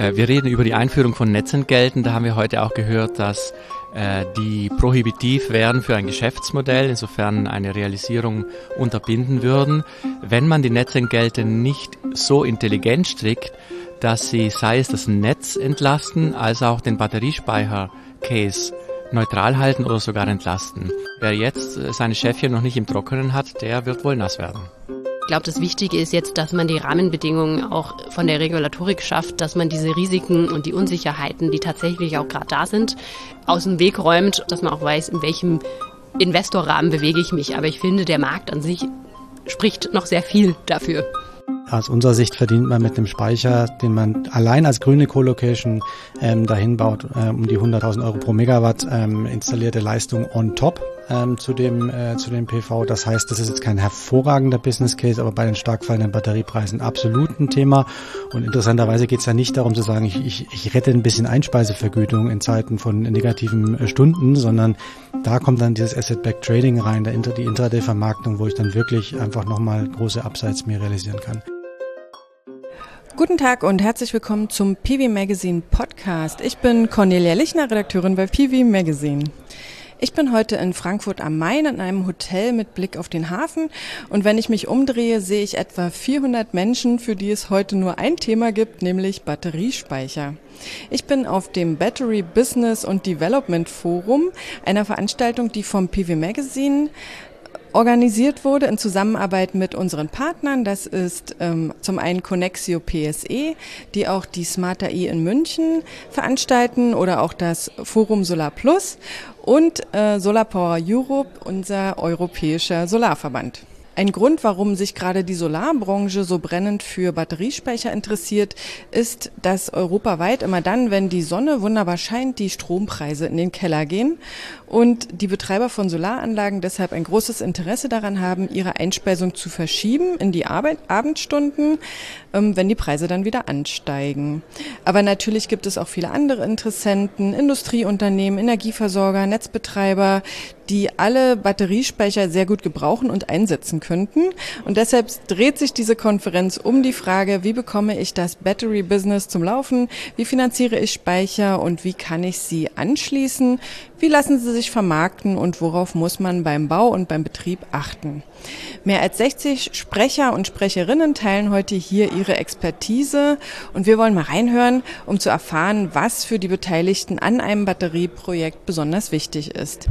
Wir reden über die Einführung von Netzentgelten. Da haben wir heute auch gehört, dass die prohibitiv wären für ein Geschäftsmodell, insofern eine Realisierung unterbinden würden. Wenn man die Netzentgelte nicht so intelligent strickt, dass sie, sei es das Netz entlasten, als auch den Batteriespeicher-Case neutral halten oder sogar entlasten. Wer jetzt seine Schäfchen noch nicht im Trockenen hat, der wird wohl nass werden. Ich glaube, das Wichtige ist jetzt, dass man die Rahmenbedingungen auch von der Regulatorik schafft, dass man diese Risiken und die Unsicherheiten, die tatsächlich auch gerade da sind, aus dem Weg räumt, dass man auch weiß, in welchem Investorrahmen bewege ich mich. Aber ich finde, der Markt an sich spricht noch sehr viel dafür. Aus unserer Sicht verdient man mit dem Speicher, den man allein als grüne Co-Location dahin baut, um die 100.000 Euro pro Megawatt installierte Leistung on top zu dem PV. Das heißt, das ist jetzt kein hervorragender Business Case, aber bei den stark fallenden Batteriepreisen absolut ein Thema. Und interessanterweise geht es ja nicht darum zu sagen, ich rette ein bisschen Einspeisevergütung in Zeiten von negativen Stunden, sondern da kommt dann dieses Asset-Backed Trading rein, die Intraday-Vermarktung, wo ich dann wirklich einfach nochmal große Upsides mir realisieren kann. Guten Tag und herzlich willkommen zum PV Magazine Podcast. Ich bin Cornelia Lichner, Redakteurin bei PV Magazine. Ich bin heute in Frankfurt am Main in einem Hotel mit Blick auf den Hafen und wenn ich mich umdrehe, sehe ich etwa 400 Menschen, für die es heute nur ein Thema gibt, nämlich Batteriespeicher. Ich bin auf dem Battery Business und Development Forum, einer Veranstaltung, die vom PV Magazine organisiert wurde in Zusammenarbeit mit unseren Partnern. Das ist zum einen Connexio PSE, die auch die Smart AI in München veranstalten oder auch das Forum Solar Plus und Solar Power Europe, unser europäischer Solarverband. Ein Grund, warum sich gerade die Solarbranche so brennend für Batteriespeicher interessiert, ist, dass europaweit immer dann, wenn die Sonne wunderbar scheint, die Strompreise in den Keller gehen und die Betreiber von Solaranlagen deshalb ein großes Interesse daran haben, ihre Einspeisung zu verschieben in die Abendstunden, wenn die Preise dann wieder ansteigen. Aber natürlich gibt es auch viele andere Interessenten, Industrieunternehmen, Energieversorger, Netzbetreiber, die alle Batteriespeicher sehr gut gebrauchen und einsetzen könnten. Und deshalb dreht sich diese Konferenz um die Frage, wie bekomme ich das Battery-Business zum Laufen, wie finanziere ich Speicher und wie kann ich sie anschließen, wie lassen sie sich vermarkten und worauf muss man beim Bau und beim Betrieb achten. Mehr als 60 Sprecher und Sprecherinnen teilen heute hier ihre Expertise und wir wollen mal reinhören, um zu erfahren, was für die Beteiligten an einem Batterieprojekt besonders wichtig ist.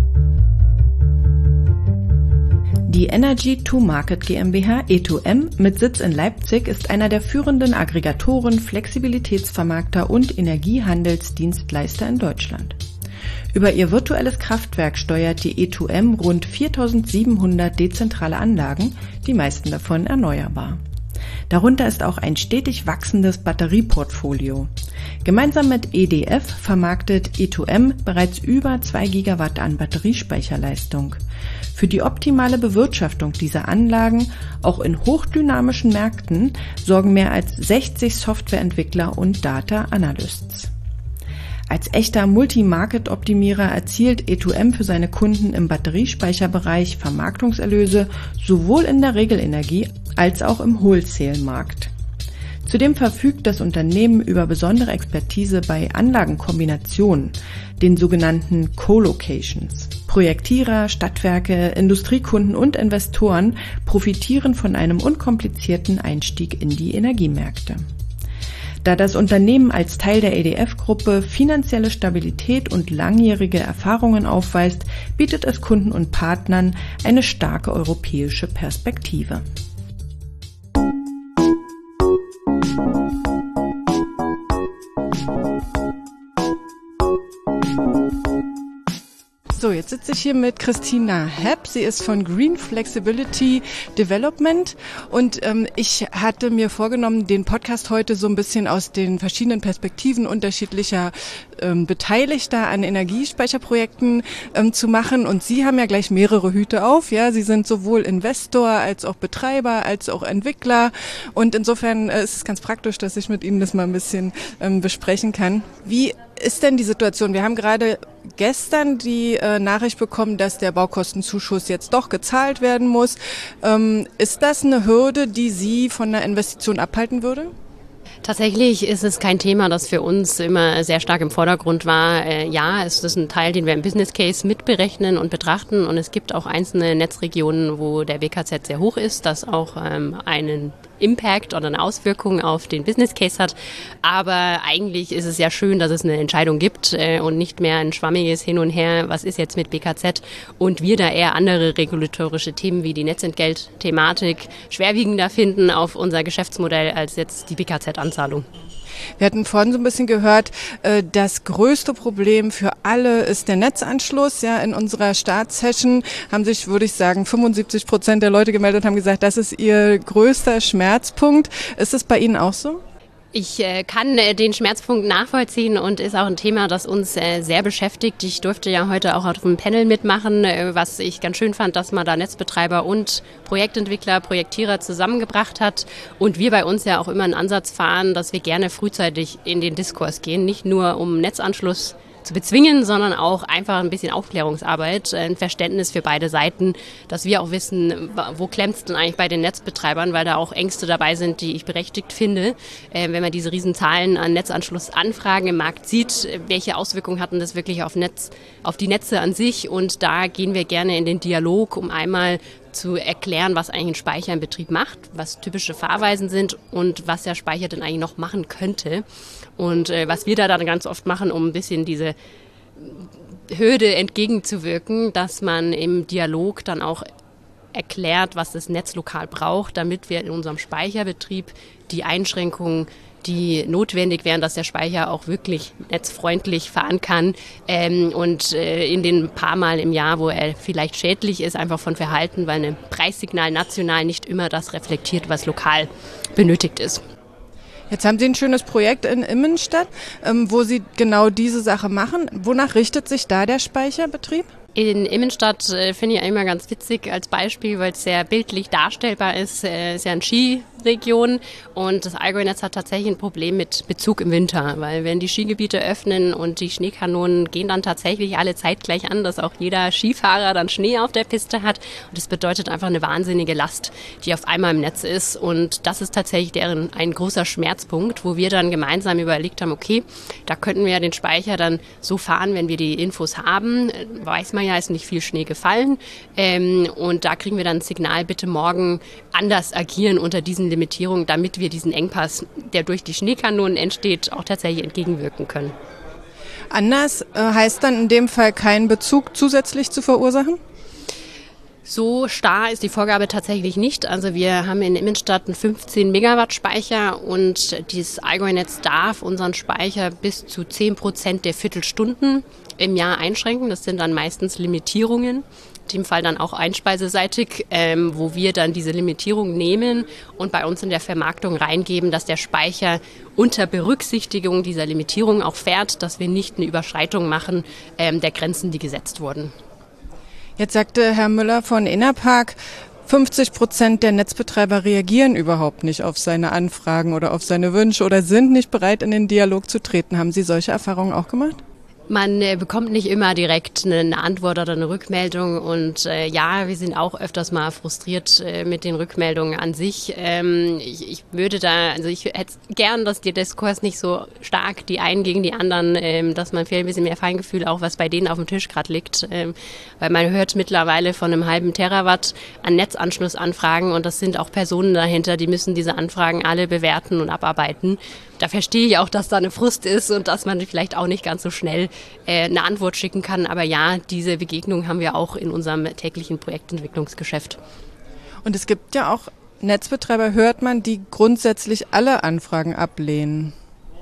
Die Energy to Market GmbH E2M mit Sitz in Leipzig ist einer der führenden Aggregatoren, Flexibilitätsvermarkter und Energiehandelsdienstleister in Deutschland. Über ihr virtuelles Kraftwerk steuert die E2M rund 4.700 dezentrale Anlagen, die meisten davon erneuerbar. Darunter ist auch ein stetig wachsendes Batterieportfolio. Gemeinsam mit EDF vermarktet E2M bereits über 2 Gigawatt an Batteriespeicherleistung. Für die optimale Bewirtschaftung dieser Anlagen, auch in hochdynamischen Märkten, sorgen mehr als 60 Softwareentwickler und Data Analysts. Als echter Multi-Market-Optimierer erzielt E2M für seine Kunden im Batteriespeicherbereich Vermarktungserlöse sowohl in der Regelenergie als auch im Wholesale-Markt. Zudem verfügt das Unternehmen über besondere Expertise bei Anlagenkombinationen, den sogenannten Co-Locations. Projektierer, Stadtwerke, Industriekunden und Investoren profitieren von einem unkomplizierten Einstieg in die Energiemärkte. Da das Unternehmen als Teil der EDF-Gruppe finanzielle Stabilität und langjährige Erfahrungen aufweist, bietet es Kunden und Partnern eine starke europäische Perspektive. So, jetzt sitze ich hier mit Christina Hepp. Sie ist von Green Flexibility Development und ich hatte mir vorgenommen, den Podcast heute so ein bisschen aus den verschiedenen Perspektiven unterschiedlicher Beteiligter an Energiespeicherprojekten zu machen. Und Sie haben ja gleich mehrere Hüte auf. Ja, Sie sind sowohl Investor als auch Betreiber als auch Entwickler. Und insofern ist es ganz praktisch, dass ich mit Ihnen das mal ein bisschen besprechen kann. Wie ist denn die Situation? Wir haben gerade gestern die Nachricht bekommen, dass der Baukostenzuschuss jetzt doch gezahlt werden muss. Ist das eine Hürde, die Sie von einer Investition abhalten würde? Tatsächlich ist es kein Thema, das für uns immer sehr stark im Vordergrund war. Ja, es ist ein Teil, den wir im Business Case mitberechnen und betrachten. Und es gibt auch einzelne Netzregionen, wo der WKZ sehr hoch ist, das auch einen Impact oder eine Auswirkung auf den Business Case hat. Aber eigentlich ist es ja schön, dass es eine Entscheidung gibt und nicht mehr ein schwammiges Hin und Her, was ist jetzt mit BKZ, und wir da eher andere regulatorische Themen wie die Netzentgelt-Thematik schwerwiegender finden auf unser Geschäftsmodell als jetzt die BKZ-Anzahlung. Wir hatten vorhin so ein bisschen gehört, das größte Problem für alle ist der Netzanschluss. Ja, in unserer Startsession haben sich, würde ich sagen, 75% der Leute gemeldet, haben gesagt, das ist ihr größter Schmerzpunkt. Ist das bei Ihnen auch so? Ich kann den Schmerzpunkt nachvollziehen und ist auch ein Thema, das uns sehr beschäftigt. Ich durfte ja heute auch auf einem Panel mitmachen, was ich ganz schön fand, dass man da Netzbetreiber und Projektentwickler, Projektierer zusammengebracht hat. Und wir bei uns ja auch immer einen Ansatz fahren, dass wir gerne frühzeitig in den Diskurs gehen, nicht nur um Netzanschluss zu bezwingen, sondern auch einfach ein bisschen Aufklärungsarbeit, ein Verständnis für beide Seiten, dass wir auch wissen, wo klemmt es denn eigentlich bei den Netzbetreibern, weil da auch Ängste dabei sind, die ich berechtigt finde. Wenn man diese Riesenzahlen an Netzanschlussanfragen im Markt sieht, welche Auswirkungen hatten das wirklich auf die Netze an sich, und da gehen wir gerne in den Dialog, um einmal zu erklären, was eigentlich ein Speicher im Betrieb macht, was typische Fahrweisen sind und was der Speicher denn eigentlich noch machen könnte. Und was wir da dann ganz oft machen, um ein bisschen diese Hürde entgegenzuwirken, dass man im Dialog dann auch erklärt, was das Netz lokal braucht, damit wir in unserem Speicherbetrieb die Einschränkungen, die notwendig wären, dass der Speicher auch wirklich netzfreundlich fahren kann und in den paar Mal im Jahr, wo er vielleicht schädlich ist, einfach von Verhalten, weil ein Preissignal national nicht immer das reflektiert, was lokal benötigt ist. Jetzt haben Sie ein schönes Projekt in Immenstadt, wo Sie genau diese Sache machen. Wonach richtet sich da der Speicherbetrieb? In Immenstadt finde ich immer ganz witzig als Beispiel, weil es sehr bildlich darstellbar ist. Es ist ja eine Skiregion und das Allgäu-Netz hat tatsächlich ein Problem mit Bezug im Winter, weil wenn die Skigebiete öffnen und die Schneekanonen gehen dann tatsächlich alle zeitgleich an, dass auch jeder Skifahrer dann Schnee auf der Piste hat, und das bedeutet einfach eine wahnsinnige Last, die auf einmal im Netz ist, und das ist tatsächlich ein großer Schmerzpunkt, wo wir dann gemeinsam überlegt haben, okay, da könnten wir ja den Speicher dann so fahren, wenn wir die Infos haben, weiß man ja, ist nicht viel Schnee gefallen und da kriegen wir dann ein Signal, bitte morgen anders agieren unter diesen Limitierungen, damit wir diesen Engpass, der durch die Schneekanonen entsteht, auch tatsächlich entgegenwirken können. Anders heißt dann in dem Fall keinen Bezug zusätzlich zu verursachen? So starr ist die Vorgabe tatsächlich nicht. Also wir haben in Immenstadt einen 15 Megawatt Speicher und dieses Allgäu-Netz darf unseren Speicher bis zu 10% der Viertelstunden im Jahr einschränken. Das sind dann meistens Limitierungen, in dem Fall dann auch einspeiseseitig, wo wir dann diese Limitierung nehmen und bei uns in der Vermarktung reingeben, dass der Speicher unter Berücksichtigung dieser Limitierung auch fährt, dass wir nicht eine Überschreitung machen der Grenzen, die gesetzt wurden. Jetzt sagte Herr Müller von Enerpark, 50% der Netzbetreiber reagieren überhaupt nicht auf seine Anfragen oder auf seine Wünsche oder sind nicht bereit, in den Dialog zu treten. Haben Sie solche Erfahrungen auch gemacht? Man bekommt nicht immer direkt eine Antwort oder eine Rückmeldung und ja, wir sind auch öfters mal frustriert mit den Rückmeldungen an sich. Ich hätte gern, dass der Diskurs nicht so stark die einen gegen die anderen, dass man vielleicht ein bisschen mehr Feingefühl auch, was bei denen auf dem Tisch gerade liegt, weil man hört mittlerweile von einem halben Terawatt an Netzanschlussanfragen und das sind auch Personen dahinter, die müssen diese Anfragen alle bewerten und abarbeiten. Da verstehe ich auch, dass da eine Frust ist und dass man vielleicht auch nicht ganz so schnell eine Antwort schicken kann. Aber ja, diese Begegnung haben wir auch in unserem täglichen Projektentwicklungsgeschäft. Und es gibt ja auch Netzbetreiber, hört man, die grundsätzlich alle Anfragen ablehnen.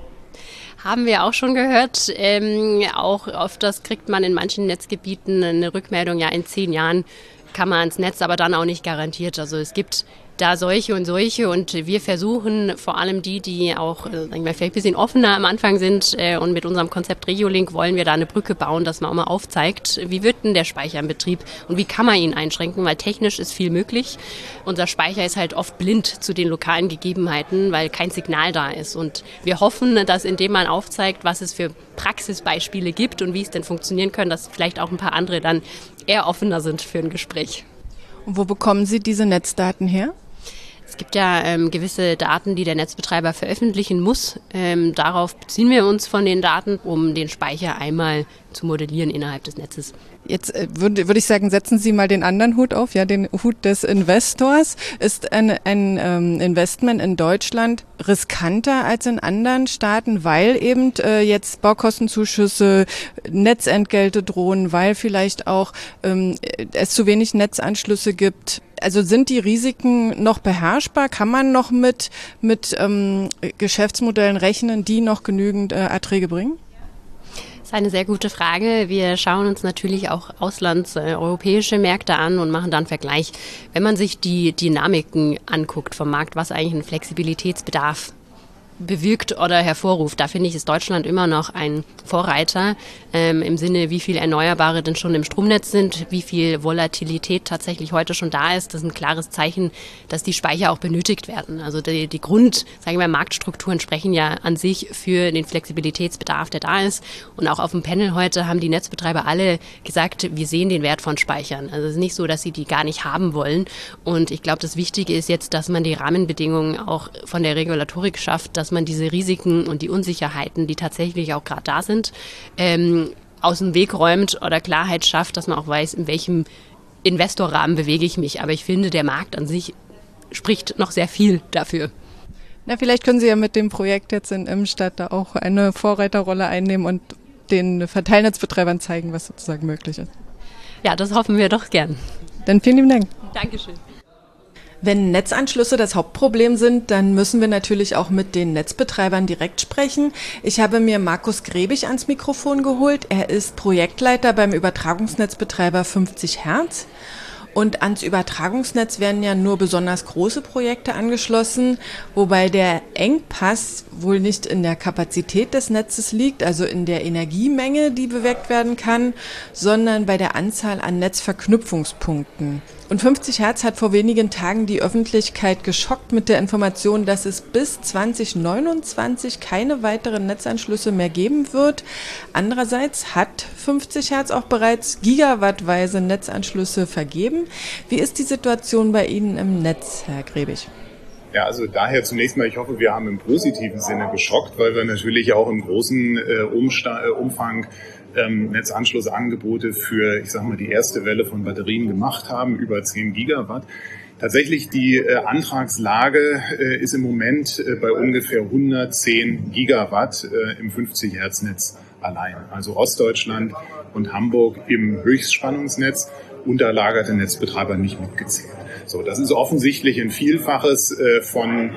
Haben wir auch schon gehört. Auch oft das kriegt man in manchen Netzgebieten eine Rückmeldung, ja in 10 Jahren kann man ans Netz, aber dann auch nicht garantiert. Also es gibt da solche und wir versuchen vor allem die auch vielleicht ein bisschen offener am Anfang sind und mit unserem Konzept Regiolink wollen wir da eine Brücke bauen, dass man auch mal aufzeigt, wie wird denn der Speicher im Betrieb und wie kann man ihn einschränken, weil technisch ist viel möglich. Unser Speicher ist halt oft blind zu den lokalen Gegebenheiten, weil kein Signal da ist und wir hoffen, dass indem man aufzeigt, was es für Praxisbeispiele gibt und wie es denn funktionieren können, dass vielleicht auch ein paar andere dann eher offener sind für ein Gespräch. Und wo bekommen Sie diese Netzdaten her? Es gibt ja gewisse Daten, die der Netzbetreiber veröffentlichen muss. Darauf beziehen wir uns von den Daten, um den Speicher einmal zu modellieren innerhalb des Netzes. Jetzt würde ich sagen, setzen Sie mal den anderen Hut auf, ja, den Hut des Investors. Ist ein Investment in Deutschland riskanter als in anderen Staaten, weil eben jetzt Baukostenzuschüsse, Netzentgelte drohen, weil vielleicht auch es zu wenig Netzanschlüsse gibt? Also sind die Risiken noch beherrschbar? Kann man noch mit Geschäftsmodellen rechnen, die noch genügend Erträge bringen? Das ist eine sehr gute Frage. Wir schauen uns natürlich auch europäische Märkte an und machen dann Vergleich. Wenn man sich die Dynamiken anguckt vom Markt, was eigentlich ein Flexibilitätsbedarf bewirkt oder hervorruft, da finde ich, ist Deutschland immer noch ein Vorreiter im Sinne, wie viel Erneuerbare denn schon im Stromnetz sind, wie viel Volatilität tatsächlich heute schon da ist. Das ist ein klares Zeichen, dass die Speicher auch benötigt werden. Also die Marktstrukturen sprechen ja an sich für den Flexibilitätsbedarf, der da ist. Und auch auf dem Panel heute haben die Netzbetreiber alle gesagt, wir sehen den Wert von Speichern. Also es ist nicht so, dass sie die gar nicht haben wollen. Und ich glaube, das Wichtige ist jetzt, dass man die Rahmenbedingungen auch von der Regulatorik schafft, dass man diese Risiken und die Unsicherheiten, die tatsächlich auch gerade da sind, aus dem Weg räumt oder Klarheit schafft, dass man auch weiß, in welchem Investorrahmen bewege ich mich. Aber ich finde, der Markt an sich spricht noch sehr viel dafür. Na, vielleicht können Sie ja mit dem Projekt jetzt in Imstadt da auch eine Vorreiterrolle einnehmen und den Verteilnetzbetreibern zeigen, was sozusagen möglich ist. Ja, das hoffen wir doch gern. Dann vielen lieben Dank. Dankeschön. Wenn Netzanschlüsse das Hauptproblem sind, dann müssen wir natürlich auch mit den Netzbetreibern direkt sprechen. Ich habe mir Markus Grebig ans Mikrofon geholt. Er ist Projektleiter beim Übertragungsnetzbetreiber 50 Hertz. Und ans Übertragungsnetz werden ja nur besonders große Projekte angeschlossen, wobei der Engpass wohl nicht in der Kapazität des Netzes liegt, also in der Energiemenge, die bewegt werden kann, sondern bei der Anzahl an Netzverknüpfungspunkten. Und 50 Hertz hat vor wenigen Tagen die Öffentlichkeit geschockt mit der Information, dass es bis 2029 keine weiteren Netzanschlüsse mehr geben wird. Andererseits hat 50 Hertz auch bereits gigawattweise Netzanschlüsse vergeben. Wie ist die Situation bei Ihnen im Netz, Herr Grebig? Ja, also daher zunächst mal, ich hoffe, wir haben im positiven Sinne geschockt, weil wir natürlich auch im großen Umfang Netzanschlussangebote für, ich sag mal, die erste Welle von Batterien gemacht haben, über 10 Gigawatt. Tatsächlich die Antragslage ist im Moment bei ungefähr 110 Gigawatt im 50 Hertz Netz allein. Also Ostdeutschland und Hamburg im Höchstspannungsnetz, unterlagerte Netzbetreiber nicht mitgezählt. So, das ist offensichtlich ein Vielfaches von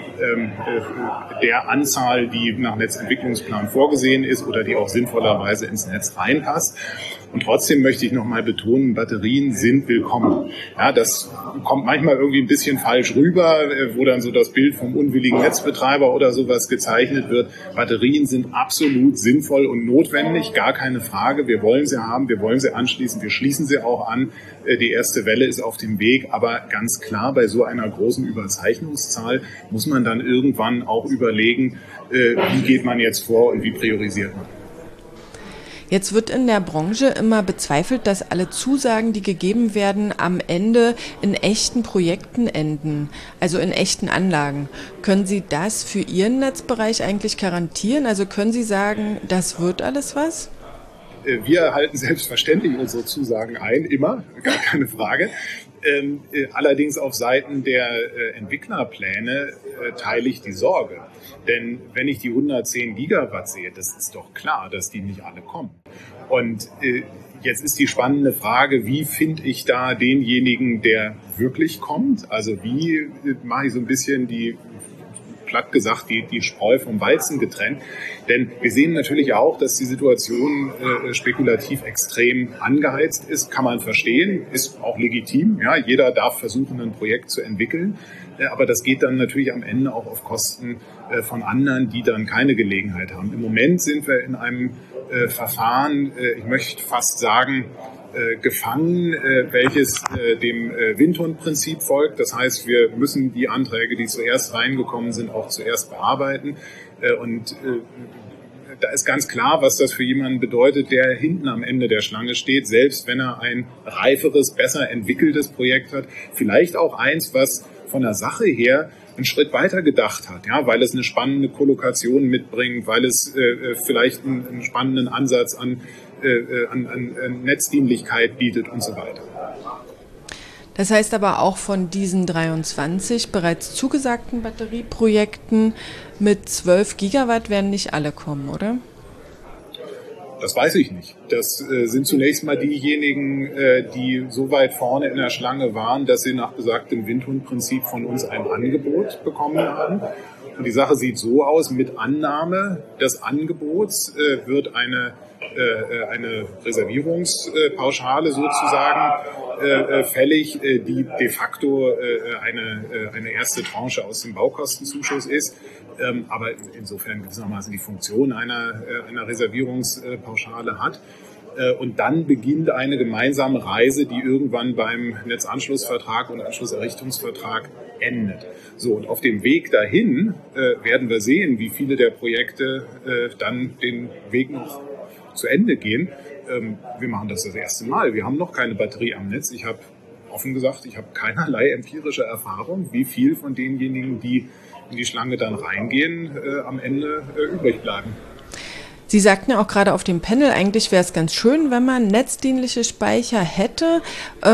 der Anzahl, die nach Netzentwicklungsplan vorgesehen ist oder die auch sinnvollerweise ins Netz reinpasst. Und trotzdem möchte ich nochmal betonen, Batterien sind willkommen. Ja, das kommt manchmal irgendwie ein bisschen falsch rüber, wo dann so das Bild vom unwilligen Netzbetreiber oder sowas gezeichnet wird. Batterien sind absolut sinnvoll und notwendig, gar keine Frage. Wir wollen sie haben, wir wollen sie anschließen, wir schließen sie auch an. Die erste Welle ist auf dem Weg, aber ganz klar, bei so einer großen Überzeichnungszahl muss man dann irgendwann auch überlegen, wie geht man jetzt vor und wie priorisiert man. Jetzt wird in der Branche immer bezweifelt, dass alle Zusagen, die gegeben werden, am Ende in echten Projekten enden, also in echten Anlagen. Können Sie das für Ihren Netzbereich eigentlich garantieren? Also können Sie sagen, das wird alles was? Wir halten selbstverständlich unsere Zusagen ein, immer, gar keine Frage. Allerdings auf Seiten der Entwicklerpläne teile ich die Sorge. Denn wenn ich die 110 Gigawatt sehe, das ist doch klar, dass die nicht alle kommen. Und jetzt ist die spannende Frage, wie finde ich da denjenigen, der wirklich kommt? Also wie mache ich so ein bisschen platt gesagt, die Spreu vom Weizen getrennt. Denn wir sehen natürlich auch, dass die Situation spekulativ extrem angeheizt ist. Kann man verstehen, ist auch legitim. Ja, jeder darf versuchen, ein Projekt zu entwickeln. Aber das geht dann natürlich am Ende auch auf Kosten von anderen, die dann keine Gelegenheit haben. Im Moment sind wir in einem Verfahren, ich möchte fast sagen, gefangen, welches dem Windhundprinzip folgt. Das heißt, wir müssen die Anträge, die zuerst reingekommen sind, auch zuerst bearbeiten. Und da ist ganz klar, was das für jemanden bedeutet, der hinten am Ende der Schlange steht, selbst wenn er ein reiferes, besser entwickeltes Projekt hat. Vielleicht auch eins, was von der Sache her einen Schritt weiter gedacht hat, ja, weil es eine spannende Kollokation mitbringt, weil es vielleicht einen spannenden Ansatz an Netzdienlichkeit bietet und so weiter. Das heißt aber auch von diesen 23 bereits zugesagten Batterieprojekten mit 12 Gigawatt werden nicht alle kommen, oder? Das weiß ich nicht. Das sind zunächst mal diejenigen, die so weit vorne in der Schlange waren, dass sie nach besagtem Windhundprinzip von uns ein Angebot bekommen haben. Und die Sache sieht so aus, mit Annahme des Angebots wird eine Reservierungspauschale sozusagen fällig, die de facto eine erste Tranche aus dem Baukostenzuschuss ist. Aber insofern gewissermaßen die Funktion einer Reservierungspauschale hat. Und dann beginnt eine gemeinsame Reise, die irgendwann beim Netzanschlussvertrag und Anschlusserrichtungsvertrag endet. So, und auf dem Weg dahin werden wir sehen, wie viele der Projekte dann den Weg noch zu Ende gehen. Wir machen das erste Mal. Wir haben noch keine Batterie am Netz. Ich habe offen gesagt, ich habe keinerlei empirische Erfahrung, wie viel von denjenigen, die in die Schlange dann reingehen, am Ende übrig bleiben. Sie sagten ja auch gerade auf dem Panel, eigentlich wäre es ganz schön, wenn man netzdienliche Speicher hätte.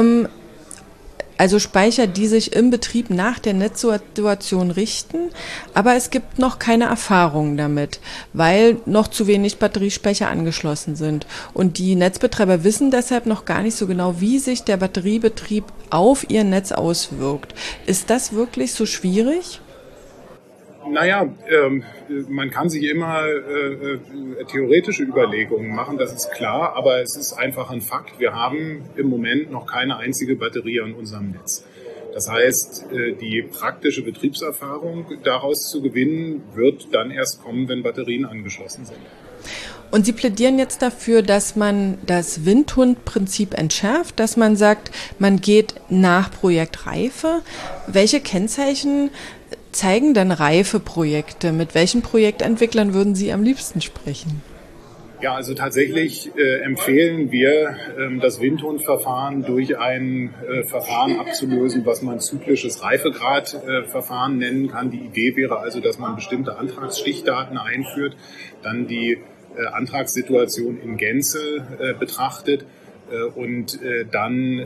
Also Speicher, die sich im Betrieb nach der Netzsituation richten, aber es gibt noch keine Erfahrungen damit, weil noch zu wenig Batteriespeicher angeschlossen sind. Und die Netzbetreiber wissen deshalb noch gar nicht so genau, wie sich der Batteriebetrieb auf ihr Netz auswirkt. Ist das wirklich so schwierig? Naja, man kann sich immer theoretische Überlegungen machen, das ist klar, aber es ist einfach ein Fakt. Wir haben im Moment noch keine einzige Batterie an unserem Netz. Das heißt, die praktische Betriebserfahrung daraus zu gewinnen, wird dann erst kommen, wenn Batterien angeschlossen sind. Und Sie plädieren jetzt dafür, dass man das Windhundprinzip entschärft, dass man sagt, man geht nach Projektreife. Welche Kennzeichen zeigen denn reife Projekte? Mit welchen Projektentwicklern würden Sie am liebsten sprechen? Ja, also tatsächlich empfehlen wir, das Windhundverfahren durch ein Verfahren abzulösen, was man zyklisches Reifegradverfahren nennen kann. Die Idee wäre also, dass man bestimmte Antragsstichdaten einführt, dann die Antragssituation in Gänze betrachtet und dann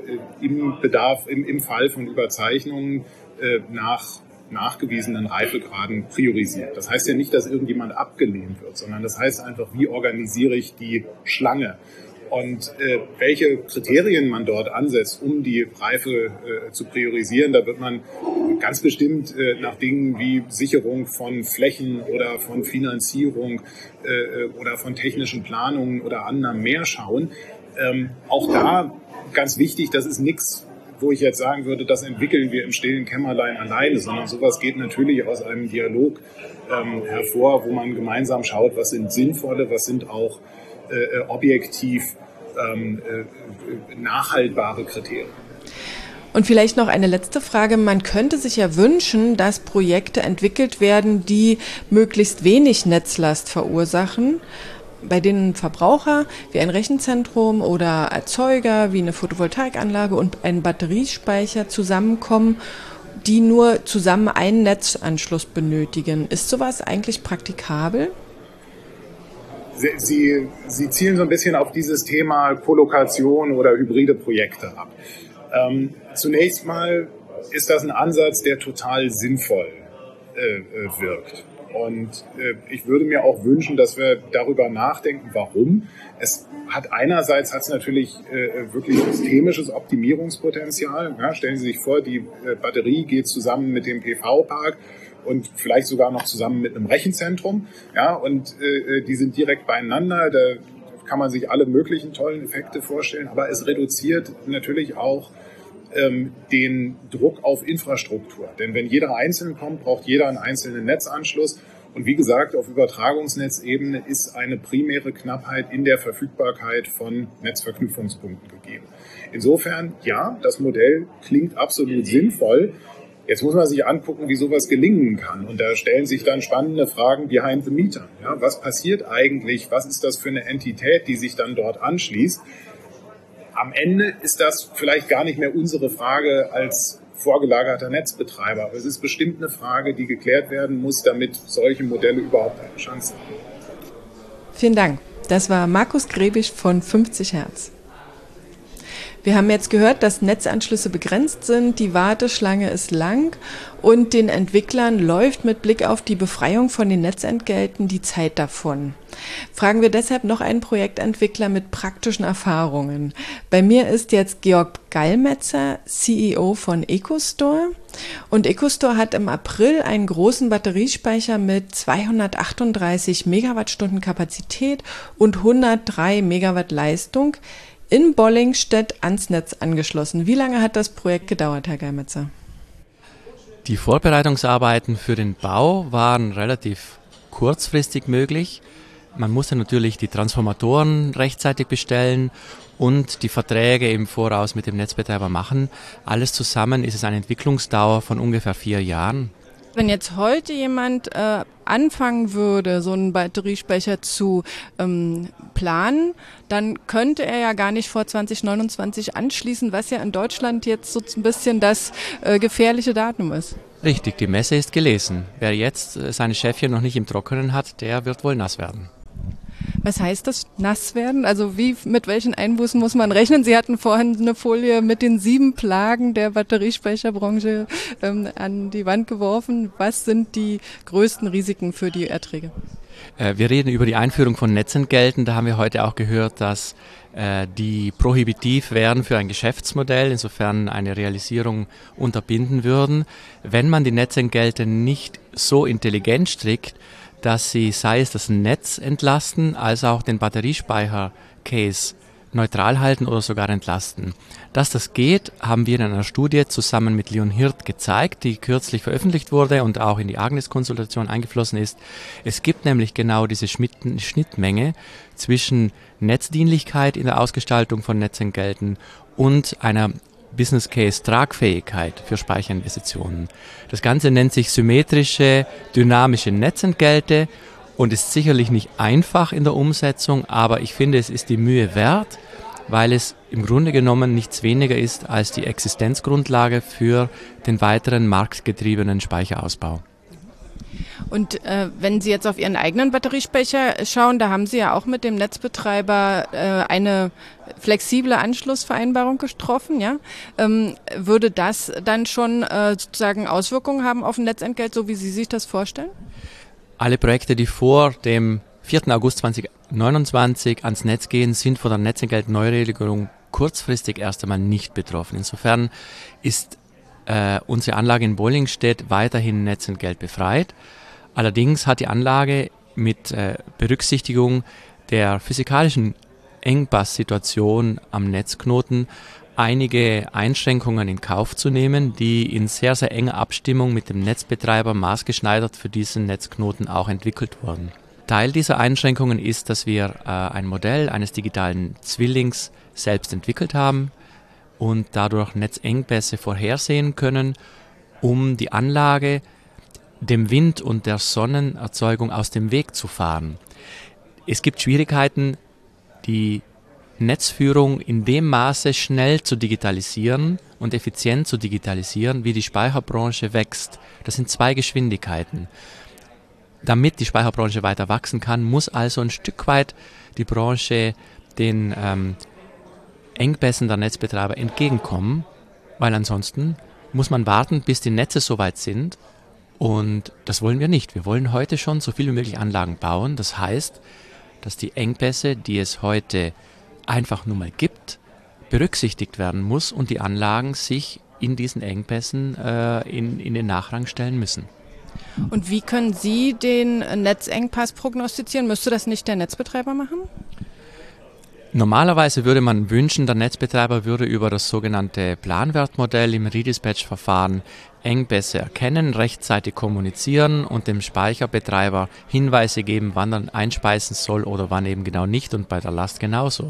im Fall von Überzeichnungen nach nachgewiesenen Reifegraden priorisiert. Das heißt ja nicht, dass irgendjemand abgelehnt wird, sondern das heißt einfach, wie organisiere ich die Schlange und welche Kriterien man dort ansetzt, um die Reife zu priorisieren. Da wird man ganz bestimmt nach Dingen wie Sicherung von Flächen oder von Finanzierung oder von technischen Planungen oder anderem mehr schauen. Auch da ganz wichtig, das ist nichts, wo ich jetzt sagen würde, das entwickeln wir im stillen Kämmerlein alleine, sondern sowas geht natürlich aus einem Dialog hervor, wo man gemeinsam schaut, was sind sinnvolle, was sind auch objektiv nachhaltbare Kriterien. Und vielleicht noch eine letzte Frage. Man könnte sich ja wünschen, dass Projekte entwickelt werden, die möglichst wenig Netzlast verursachen, bei denen Verbraucher wie ein Rechenzentrum oder Erzeuger wie eine Photovoltaikanlage und ein Batteriespeicher zusammenkommen, die nur zusammen einen Netzanschluss benötigen. Ist sowas eigentlich praktikabel? Sie zielen so ein bisschen auf dieses Thema Kollokation oder hybride Projekte ab. Zunächst mal ist das ein Ansatz, der total sinnvoll wirkt. Und ich würde mir auch wünschen, dass wir darüber nachdenken, warum. Es hat natürlich wirklich systemisches Optimierungspotenzial. Ja, stellen Sie sich vor, die Batterie geht zusammen mit dem PV-Park und vielleicht sogar noch zusammen mit einem Rechenzentrum. Ja, und die sind direkt beieinander. Da kann man sich alle möglichen tollen Effekte vorstellen. Aber es reduziert natürlich auch den Druck auf Infrastruktur. Denn wenn jeder einzeln kommt, braucht jeder einen einzelnen Netzanschluss. Und wie gesagt, auf Übertragungsnetzebene ist eine primäre Knappheit in der Verfügbarkeit von Netzverknüpfungspunkten gegeben. Insofern, ja, das Modell klingt absolut sinnvoll. Jetzt muss man sich angucken, wie sowas gelingen kann. Und da stellen sich dann spannende Fragen behind the meter. Ja, was passiert eigentlich? Was ist das für eine Entität, die sich dann dort anschließt? Am Ende ist das vielleicht gar nicht mehr unsere Frage als vorgelagerter Netzbetreiber. Aber es ist bestimmt eine Frage, die geklärt werden muss, damit solche Modelle überhaupt eine Chance haben. Vielen Dank. Das war Markus Gräbisch von 50 Hertz. Wir haben jetzt gehört, dass Netzanschlüsse begrenzt sind, die Warteschlange ist lang und den Entwicklern läuft mit Blick auf die Befreiung von den Netzentgelten die Zeit davon. Fragen wir deshalb noch einen Projektentwickler mit praktischen Erfahrungen. Bei mir ist jetzt Georg Gallmetzer, CEO von EcoStore. Und EcoStore hat im April einen großen Batteriespeicher mit 238 Megawattstunden Kapazität und 103 Megawatt Leistung in Bollingstedt ans Netz angeschlossen. Wie lange hat das Projekt gedauert, Herr Gallmetzer? Die Vorbereitungsarbeiten für den Bau waren relativ kurzfristig möglich. Man musste natürlich die Transformatoren rechtzeitig bestellen und die Verträge im Voraus mit dem Netzbetreiber machen. Alles zusammen ist es eine Entwicklungsdauer von ungefähr 4 Jahren. Wenn jetzt heute jemand anfangen würde, so einen Batteriespeicher zu planen, dann könnte er ja gar nicht vor 2029 anschließen, was ja in Deutschland jetzt so ein bisschen das gefährliche Datum ist. Richtig, die Messe ist gelesen. Wer jetzt seine Schäfchen noch nicht im Trockenen hat, der wird wohl nass werden. Was heißt das, nass werden? Also mit welchen Einbußen muss man rechnen? Sie hatten vorhin eine Folie mit den 7 Plagen der Batteriespeicherbranche an die Wand geworfen. Was sind die größten Risiken für die Erträge? Wir reden über die Einführung von Netzentgelten. Da haben wir heute auch gehört, dass die prohibitiv wären für ein Geschäftsmodell, insofern eine Realisierung unterbinden würden. Wenn man die Netzentgelte nicht so intelligent strickt, dass sie, sei es das Netz entlasten, als auch den Batteriespeicher-Case neutral halten oder sogar entlasten. Dass das geht, haben wir in einer Studie zusammen mit Leon Hirt gezeigt, die kürzlich veröffentlicht wurde und auch in die Agnes-Konsultation eingeflossen ist. Es gibt nämlich genau diese Schnittmenge zwischen Netzdienlichkeit in der Ausgestaltung von Netzentgelten und einer Business Case Tragfähigkeit für Speicherinvestitionen. Das Ganze nennt sich symmetrische, dynamische Netzentgelte und ist sicherlich nicht einfach in der Umsetzung, aber ich finde, es ist die Mühe wert, weil es im Grunde genommen nichts weniger ist als die Existenzgrundlage für den weiteren marktgetriebenen Speicherausbau. Und wenn Sie jetzt auf Ihren eigenen Batteriespeicher schauen, da haben Sie ja auch mit dem Netzbetreiber eine flexible Anschlussvereinbarung getroffen, ja? Würde das dann schon sozusagen Auswirkungen haben auf ein Netzentgelt, so wie Sie sich das vorstellen? Alle Projekte, die vor dem 4. August 2029 ans Netz gehen, sind von der Netzentgeltneuregelung kurzfristig erst einmal nicht betroffen. Insofern ist unsere Anlage in Bollingstedt weiterhin Netzentgelt befreit. Allerdings hat die Anlage mit Berücksichtigung der physikalischen Engpasssituation am Netzknoten einige Einschränkungen in Kauf zu nehmen, die in sehr, sehr enger Abstimmung mit dem Netzbetreiber maßgeschneidert für diesen Netzknoten auch entwickelt wurden. Teil dieser Einschränkungen ist, dass wir ein Modell eines digitalen Zwillings selbst entwickelt haben und dadurch Netzengpässe vorhersehen können, um die Anlage dem Wind und der Sonnenerzeugung aus dem Weg zu fahren. Es gibt Schwierigkeiten, die Netzführung in dem Maße schnell zu digitalisieren und effizient zu digitalisieren, wie die Speicherbranche wächst. Das sind 2 Geschwindigkeiten. Damit die Speicherbranche weiter wachsen kann, muss also ein Stück weit die Branche den Engpässen der Netzbetreiber entgegenkommen, weil ansonsten muss man warten, bis die Netze soweit sind und das wollen wir nicht. Wir wollen heute schon so viel wie möglich Anlagen bauen. Das heißt, dass die Engpässe, die es heute einfach nur mal gibt, berücksichtigt werden muss und die Anlagen sich in diesen Engpässen in den Nachrang stellen müssen. Und wie können Sie den Netzengpass prognostizieren? Müsste das nicht der Netzbetreiber machen? Normalerweise würde man wünschen, der Netzbetreiber würde über das sogenannte Planwertmodell im Redispatch-Verfahren Engpässe erkennen, rechtzeitig kommunizieren und dem Speicherbetreiber Hinweise geben, wann er einspeisen soll oder wann eben genau nicht und bei der Last genauso.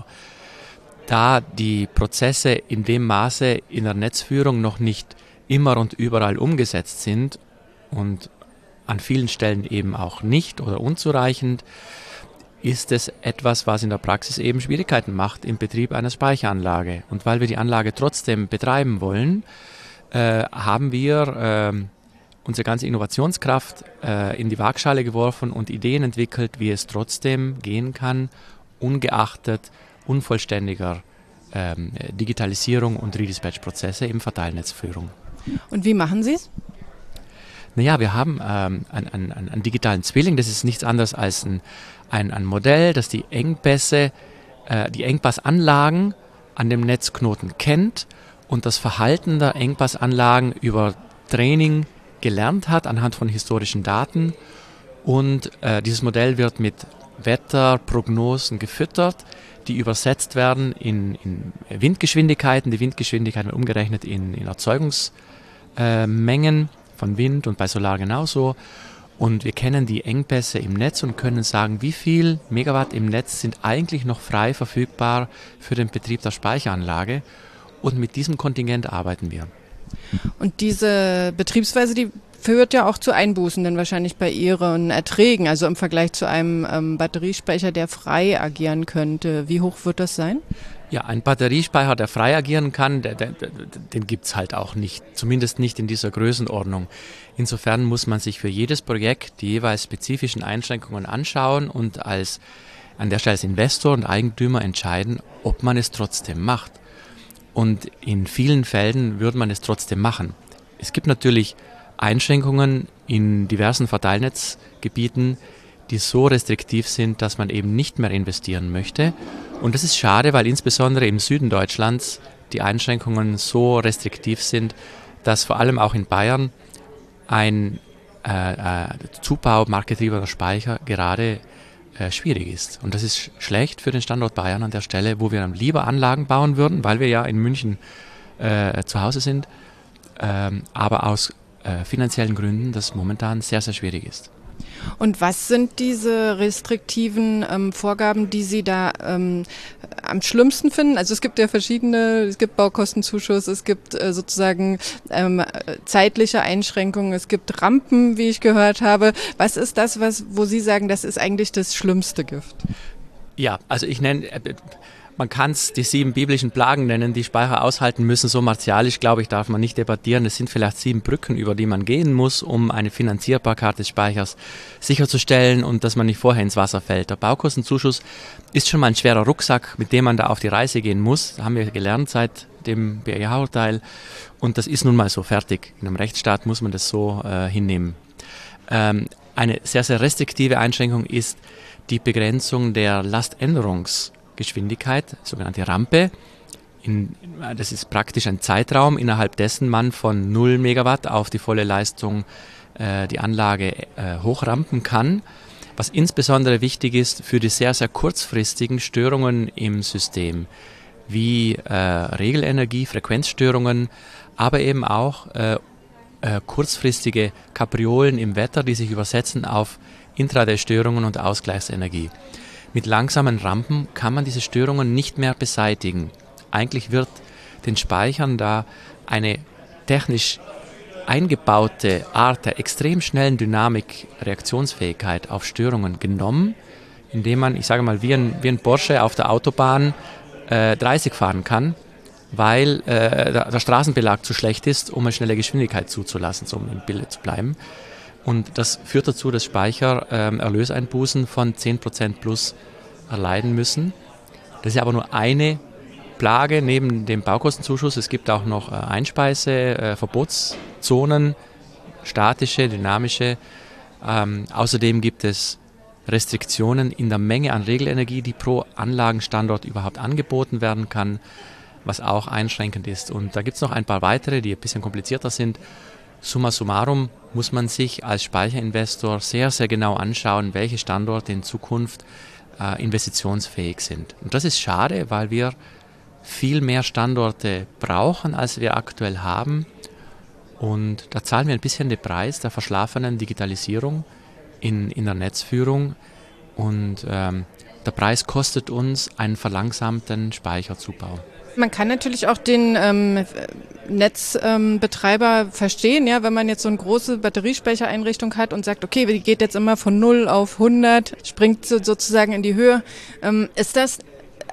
Da die Prozesse in dem Maße in der Netzführung noch nicht immer und überall umgesetzt sind und an vielen Stellen eben auch nicht oder unzureichend, ist es etwas, was in der Praxis eben Schwierigkeiten macht im Betrieb einer Speicheranlage. Und weil wir die Anlage trotzdem betreiben wollen, haben wir unsere ganze Innovationskraft in die Waagschale geworfen und Ideen entwickelt, wie es trotzdem gehen kann, ungeachtet unvollständiger Digitalisierung und Redispatch-Prozesse im Verteilnetzführung. Und wie machen Sie es? Naja, wir haben einen digitalen Zwilling, das ist nichts anderes als ein Modell, das die Engpässe, die Engpassanlagen an dem Netzknoten kennt und das Verhalten der Engpassanlagen über Training gelernt hat anhand von historischen Daten. Und dieses Modell wird mit Wetterprognosen gefüttert, die übersetzt werden in Windgeschwindigkeiten. Die Windgeschwindigkeiten werden umgerechnet in Erzeugungsmengen von Wind und bei Solar genauso. Und wir kennen die Engpässe im Netz und können sagen, wie viel Megawatt im Netz sind eigentlich noch frei verfügbar für den Betrieb der Speicheranlage. Und mit diesem Kontingent arbeiten wir. Und diese Betriebsweise, die führt ja auch zu Einbußen, denn wahrscheinlich bei Ihren Erträgen, also im Vergleich zu einem Batteriespeicher, der frei agieren könnte. Wie hoch wird das sein? Ja, ein Batteriespeicher, der frei agieren kann, den gibt es halt auch nicht, zumindest nicht in dieser Größenordnung. Insofern muss man sich für jedes Projekt die jeweils spezifischen Einschränkungen anschauen und an der Stelle als Investor und Eigentümer entscheiden, ob man es trotzdem macht. Und in vielen Fällen würde man es trotzdem machen. Es gibt natürlich Einschränkungen in diversen Verteilnetzgebieten, die so restriktiv sind, dass man eben nicht mehr investieren möchte. Und das ist schade, weil insbesondere im Süden Deutschlands die Einschränkungen so restriktiv sind, dass vor allem auch in Bayern ein Zubau marktgetriebener Speicher gerade schwierig ist. Und das ist schlecht für den Standort Bayern an der Stelle, wo wir lieber Anlagen bauen würden, weil wir ja in München zu Hause sind, aber aus finanziellen Gründen das momentan sehr, sehr schwierig ist. Und was sind diese restriktiven Vorgaben, die Sie da am schlimmsten finden? Also es gibt ja verschiedene, es gibt Baukostenzuschuss, es gibt sozusagen zeitliche Einschränkungen, es gibt Rampen, wie ich gehört habe. Was ist das, wo Sie sagen, das ist eigentlich das schlimmste Gift? Ja, also man kann es die 7 biblischen Plagen nennen, die Speicher aushalten müssen. So martialisch, glaube ich, darf man nicht debattieren. Es sind vielleicht 7 Brücken, über die man gehen muss, um eine Finanzierbarkeit des Speichers sicherzustellen und dass man nicht vorher ins Wasser fällt. Der Baukostenzuschuss ist schon mal ein schwerer Rucksack, mit dem man da auf die Reise gehen muss. Das haben wir gelernt seit dem BGH-Urteil. Und das ist nun mal so fertig. In einem Rechtsstaat muss man das so hinnehmen. Eine sehr, sehr restriktive Einschränkung ist die Begrenzung der Laständerungsgeschwindigkeit, sogenannte Rampe. Das ist praktisch ein Zeitraum, innerhalb dessen man von 0 Megawatt auf die volle Leistung die Anlage hochrampen kann, was insbesondere wichtig ist für die sehr, sehr kurzfristigen Störungen im System, wie Regelenergie, Frequenzstörungen, aber eben auch kurzfristige Kapriolen im Wetter, die sich übersetzen auf Intraday-Störungen und Ausgleichsenergie. Mit langsamen Rampen kann man diese Störungen nicht mehr beseitigen. Eigentlich wird den Speichern da eine technisch eingebaute Art der extrem schnellen Dynamik-Reaktionsfähigkeit auf Störungen genommen, indem man, ich sage mal, wie ein Porsche auf der Autobahn 30 fahren kann, weil der Straßenbelag zu schlecht ist, um eine schnelle Geschwindigkeit zuzulassen, so um im Bild zu bleiben. Und das führt dazu, dass Speicher Erlöseinbußen von 10% plus erleiden müssen. Das ist ja aber nur eine Plage neben dem Baukostenzuschuss. Es gibt auch noch Verbotszonen, statische, dynamische. Außerdem gibt es Restriktionen in der Menge an Regelenergie, die pro Anlagenstandort überhaupt angeboten werden kann, was auch einschränkend ist. Und da gibt es noch ein paar weitere, die ein bisschen komplizierter sind. Summa summarum muss man sich als Speicherinvestor sehr, sehr genau anschauen, welche Standorte in Zukunft investitionsfähig sind. Und das ist schade, weil wir viel mehr Standorte brauchen, als wir aktuell haben. Und da zahlen wir ein bisschen den Preis der verschlafenen Digitalisierung in der Netzführung. Und der Preis kostet uns einen verlangsamten Speicherzubau. Man kann natürlich auch den Netzbetreiber verstehen, ja, wenn man jetzt so eine große Batteriespeichereinrichtung hat und sagt, okay, die geht jetzt immer von 0 auf 100, springt sozusagen in die Höhe. Ist das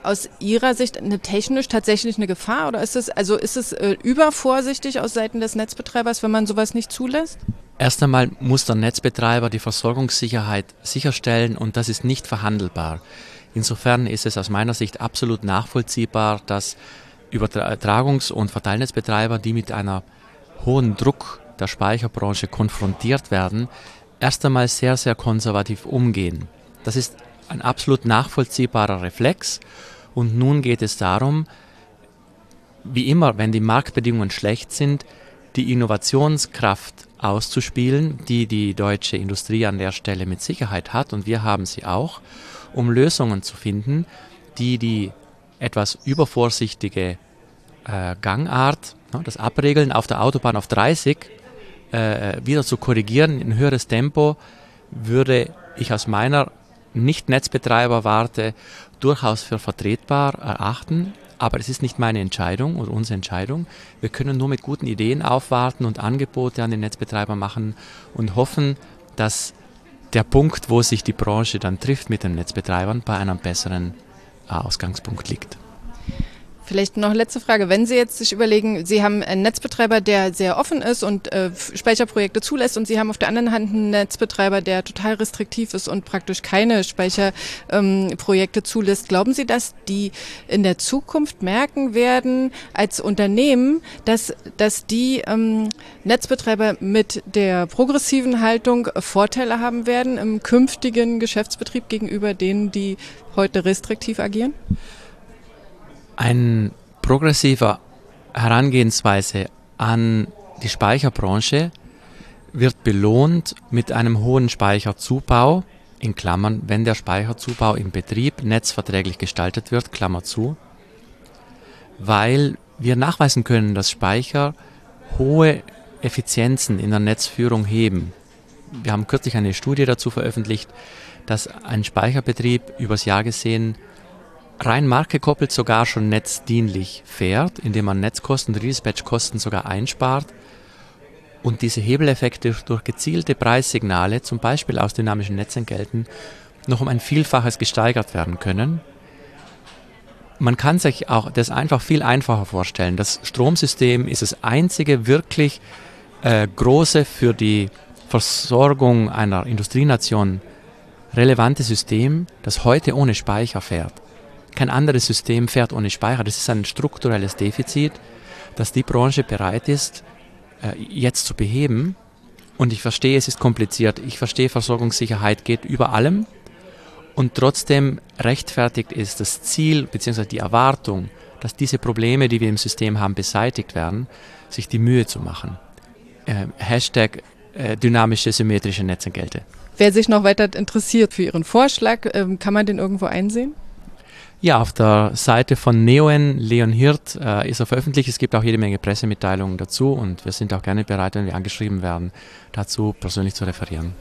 aus Ihrer Sicht technisch tatsächlich eine Gefahr oder ist es übervorsichtig aus Seiten des Netzbetreibers, wenn man sowas nicht zulässt? Erst einmal muss der Netzbetreiber die Versorgungssicherheit sicherstellen und das ist nicht verhandelbar. Insofern ist es aus meiner Sicht absolut nachvollziehbar, dass Übertragungs- und Verteilnetzbetreiber, die mit einer hohen Druck der Speicherbranche konfrontiert werden, erst einmal sehr, sehr konservativ umgehen. Das ist ein absolut nachvollziehbarer Reflex und nun geht es darum, wie immer, wenn die Marktbedingungen schlecht sind, die Innovationskraft auszuspielen, die die deutsche Industrie an der Stelle mit Sicherheit hat und wir haben sie auch, um Lösungen zu finden, die etwas übervorsichtige Gangart, das Abregeln auf der Autobahn auf 30 wieder zu korrigieren in höheres Tempo, würde ich aus meiner Nicht-Netzbetreiber-Warte durchaus für vertretbar erachten. Aber es ist nicht meine Entscheidung oder unsere Entscheidung. Wir können nur mit guten Ideen aufwarten und Angebote an den Netzbetreiber machen und hoffen, dass der Punkt, wo sich die Branche dann trifft mit den Netzbetreibern, bei einem besseren Ausgangspunkt liegt. Vielleicht noch letzte Frage. Wenn Sie jetzt sich überlegen, Sie haben einen Netzbetreiber, der sehr offen ist und Speicherprojekte zulässt und Sie haben auf der anderen Hand einen Netzbetreiber, der total restriktiv ist und praktisch keine Speicherprojekte zulässt. Glauben Sie, dass die in der Zukunft merken werden als Unternehmen, dass die Netzbetreiber mit der progressiven Haltung Vorteile haben werden im künftigen Geschäftsbetrieb gegenüber denen, die heute restriktiv agieren? Eine progressive Herangehensweise an die Speicherbranche wird belohnt mit einem hohen Speicherzubau, in Klammern, wenn der Speicherzubau im Betrieb netzverträglich gestaltet wird, Klammer zu, weil wir nachweisen können, dass Speicher hohe Effizienzen in der Netzführung heben. Wir haben kürzlich eine Studie dazu veröffentlicht, dass ein Speicherbetrieb übers Jahr gesehen rein marktgekoppelt sogar schon netzdienlich fährt, indem man Netzkosten, Redispatch-Kosten sogar einspart und diese Hebeleffekte durch gezielte Preissignale, zum Beispiel aus dynamischen Netzentgelten, noch um ein Vielfaches gesteigert werden können. Man kann sich auch das einfach viel einfacher vorstellen. Das Stromsystem ist das einzige wirklich große für die Versorgung einer Industrienation relevante System, das heute ohne Speicher fährt. Kein anderes System fährt ohne Speicher. Das ist ein strukturelles Defizit, das die Branche bereit ist, jetzt zu beheben. Und ich verstehe, es ist kompliziert. Ich verstehe, Versorgungssicherheit geht über allem. Und trotzdem rechtfertigt ist das Ziel bzw. die Erwartung, dass diese Probleme, die wir im System haben, beseitigt werden, sich die Mühe zu machen. Hashtag dynamische, symmetrische Netzentgelte. Wer sich noch weiter interessiert für Ihren Vorschlag, kann man den irgendwo einsehen? Ja, auf der Seite von Neoen, Leon Hirt, ist er veröffentlicht. Es gibt auch jede Menge Pressemitteilungen dazu und wir sind auch gerne bereit, wenn wir angeschrieben werden, dazu persönlich zu referieren.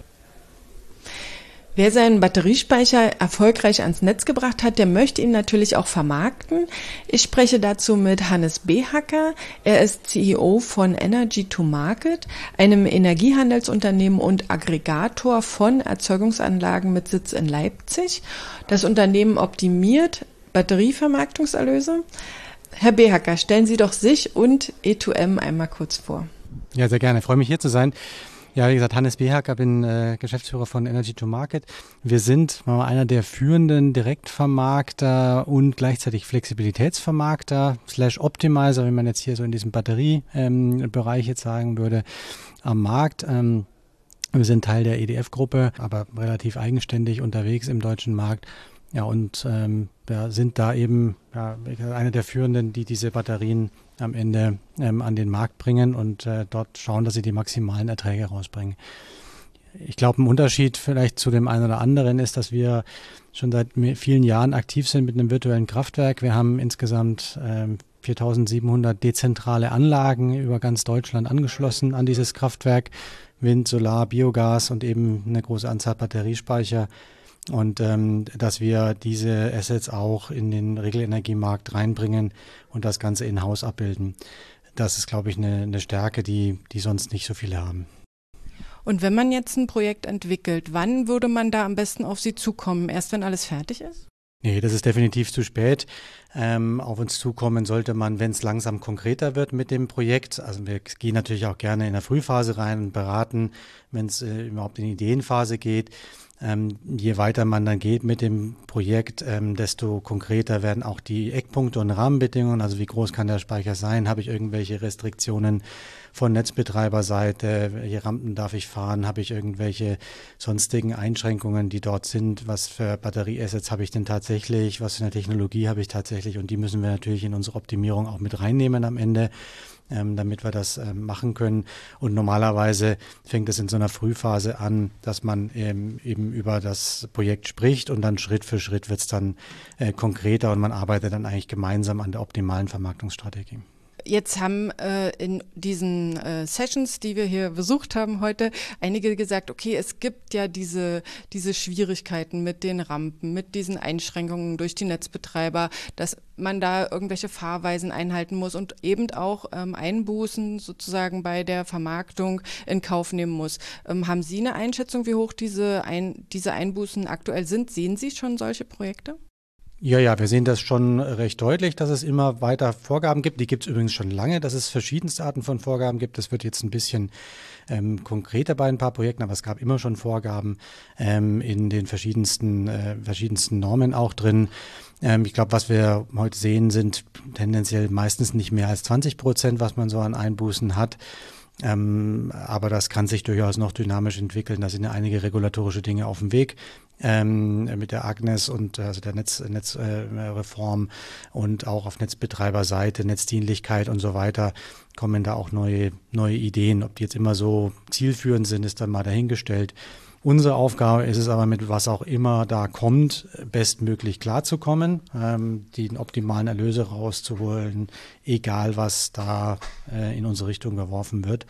Wer seinen Batteriespeicher erfolgreich ans Netz gebracht hat, der möchte ihn natürlich auch vermarkten. Ich spreche dazu mit Hannes Behacker. Er ist CEO von Energy to Market, einem Energiehandelsunternehmen und Aggregator von Erzeugungsanlagen mit Sitz in Leipzig. Das Unternehmen optimiert Batterievermarktungserlöse. Herr Behacker, stellen Sie doch sich und E2M einmal kurz vor. Ja, sehr gerne. Ich freue mich, hier zu sein. Ja, wie gesagt, Hannes Behacker, bin Geschäftsführer von Energy to Market. Wir sind einer der führenden Direktvermarkter und gleichzeitig Flexibilitätsvermarkter / Optimizer, wenn man jetzt hier so in diesem Batteriebereich jetzt sagen würde, am Markt. Wir sind Teil der EDF-Gruppe, aber relativ eigenständig unterwegs im deutschen Markt. Ja, und sind da eben einer der Führenden, die diese Batterien am Ende an den Markt bringen und dort schauen, dass sie die maximalen Erträge rausbringen. Ich glaube, ein Unterschied vielleicht zu dem einen oder anderen ist, dass wir schon seit vielen Jahren aktiv sind mit einem virtuellen Kraftwerk. Wir haben insgesamt 4.700 dezentrale Anlagen über ganz Deutschland angeschlossen an dieses Kraftwerk. Wind, Solar, Biogas und eben eine große Anzahl Batteriespeicher. Und dass wir diese Assets auch in den Regelenergiemarkt reinbringen und das Ganze in-house abbilden. Das ist, glaube ich, eine Stärke, die sonst nicht so viele haben. Und wenn man jetzt ein Projekt entwickelt, wann würde man da am besten auf Sie zukommen? Erst wenn alles fertig ist? Nee, das ist definitiv zu spät. Auf uns zukommen sollte man, wenn es langsam konkreter wird mit dem Projekt. Also wir gehen natürlich auch gerne in der Frühphase rein und beraten, wenn es überhaupt in die Ideenphase geht. Je weiter man dann geht mit dem Projekt, desto konkreter werden auch die Eckpunkte und Rahmenbedingungen. Also wie groß kann der Speicher sein? Habe ich irgendwelche Restriktionen von Netzbetreiberseite? Welche Rampen darf ich fahren? Habe ich irgendwelche sonstigen Einschränkungen, die dort sind? Was für Batterieassets habe ich denn tatsächlich? Was für eine Technologie habe ich tatsächlich? Und die müssen wir natürlich in unsere Optimierung auch mit reinnehmen am Ende, damit wir das machen können. Und normalerweise fängt es in so einer Frühphase an, dass man eben über das Projekt spricht und dann Schritt für Schritt wird es dann konkreter und man arbeitet dann eigentlich gemeinsam an der optimalen Vermarktungsstrategie. Jetzt haben in diesen Sessions, die wir hier besucht haben heute, einige gesagt, okay, es gibt ja diese Schwierigkeiten mit den Rampen, mit diesen Einschränkungen durch die Netzbetreiber, dass man da irgendwelche Fahrweisen einhalten muss und eben auch Einbußen sozusagen bei der Vermarktung in Kauf nehmen muss. Haben Sie eine Einschätzung, wie hoch diese Einbußen aktuell sind? Sehen Sie schon solche Projekte? Ja, wir sehen das schon recht deutlich, dass es immer weiter Vorgaben gibt. Die gibt es übrigens schon lange, dass es verschiedenste Arten von Vorgaben gibt. Das wird jetzt ein bisschen konkreter bei ein paar Projekten, aber es gab immer schon Vorgaben in den verschiedensten Normen auch drin. Ich glaube, was wir heute sehen, sind tendenziell meistens nicht mehr als 20%, was man so an Einbußen hat. Aber das kann sich durchaus noch dynamisch entwickeln. Da sind ja einige regulatorische Dinge auf dem Weg mit der Agnes und also der Netzreform und auch auf Netzbetreiberseite, Netzdienlichkeit und so weiter kommen da auch neue Ideen. Ob die jetzt immer so zielführend sind, ist dann mal dahingestellt. Unsere Aufgabe ist es aber, mit was auch immer da kommt, bestmöglich klarzukommen, die optimalen Erlöse rauszuholen, egal was da in unsere Richtung geworfen wird.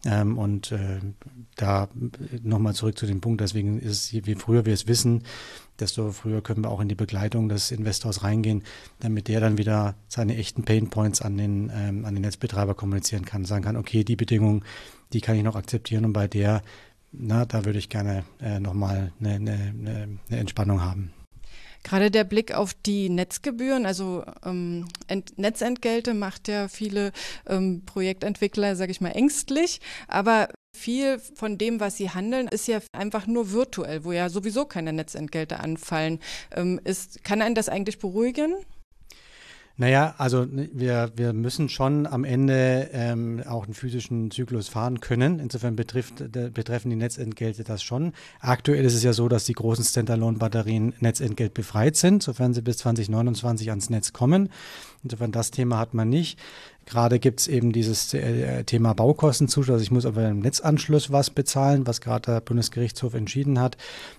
Da nochmal zurück zu dem Punkt, deswegen ist es, je früher wir es wissen, desto früher können wir auch in die Begleitung des Investors reingehen, damit der dann wieder seine echten Painpoints an den Netzbetreiber kommunizieren kann, sagen kann, okay, die Bedingungen, die kann ich noch akzeptieren und bei der da würde ich gerne nochmal eine Entspannung haben. Gerade der Blick auf die Netzgebühren, also Netzentgelte macht ja viele Projektentwickler, sage ich mal, ängstlich, aber viel von dem, was sie handeln, ist ja einfach nur virtuell, wo ja sowieso keine Netzentgelte anfallen. Kann einen das eigentlich beruhigen? Naja, also wir müssen schon am Ende auch einen physischen Zyklus fahren können. Insofern betreffen die Netzentgelte das schon. Aktuell ist es ja so, dass die großen Standalone-Batterien netzentgeltbefreit sind, sofern sie bis 2029 ans Netz kommen. Insofern das Thema hat man nicht. Gerade gibt es eben dieses Thema Baukostenzuschuss. Also ich muss aber im Netzanschluss was bezahlen, was gerade der Bundesgerichtshof entschieden hat.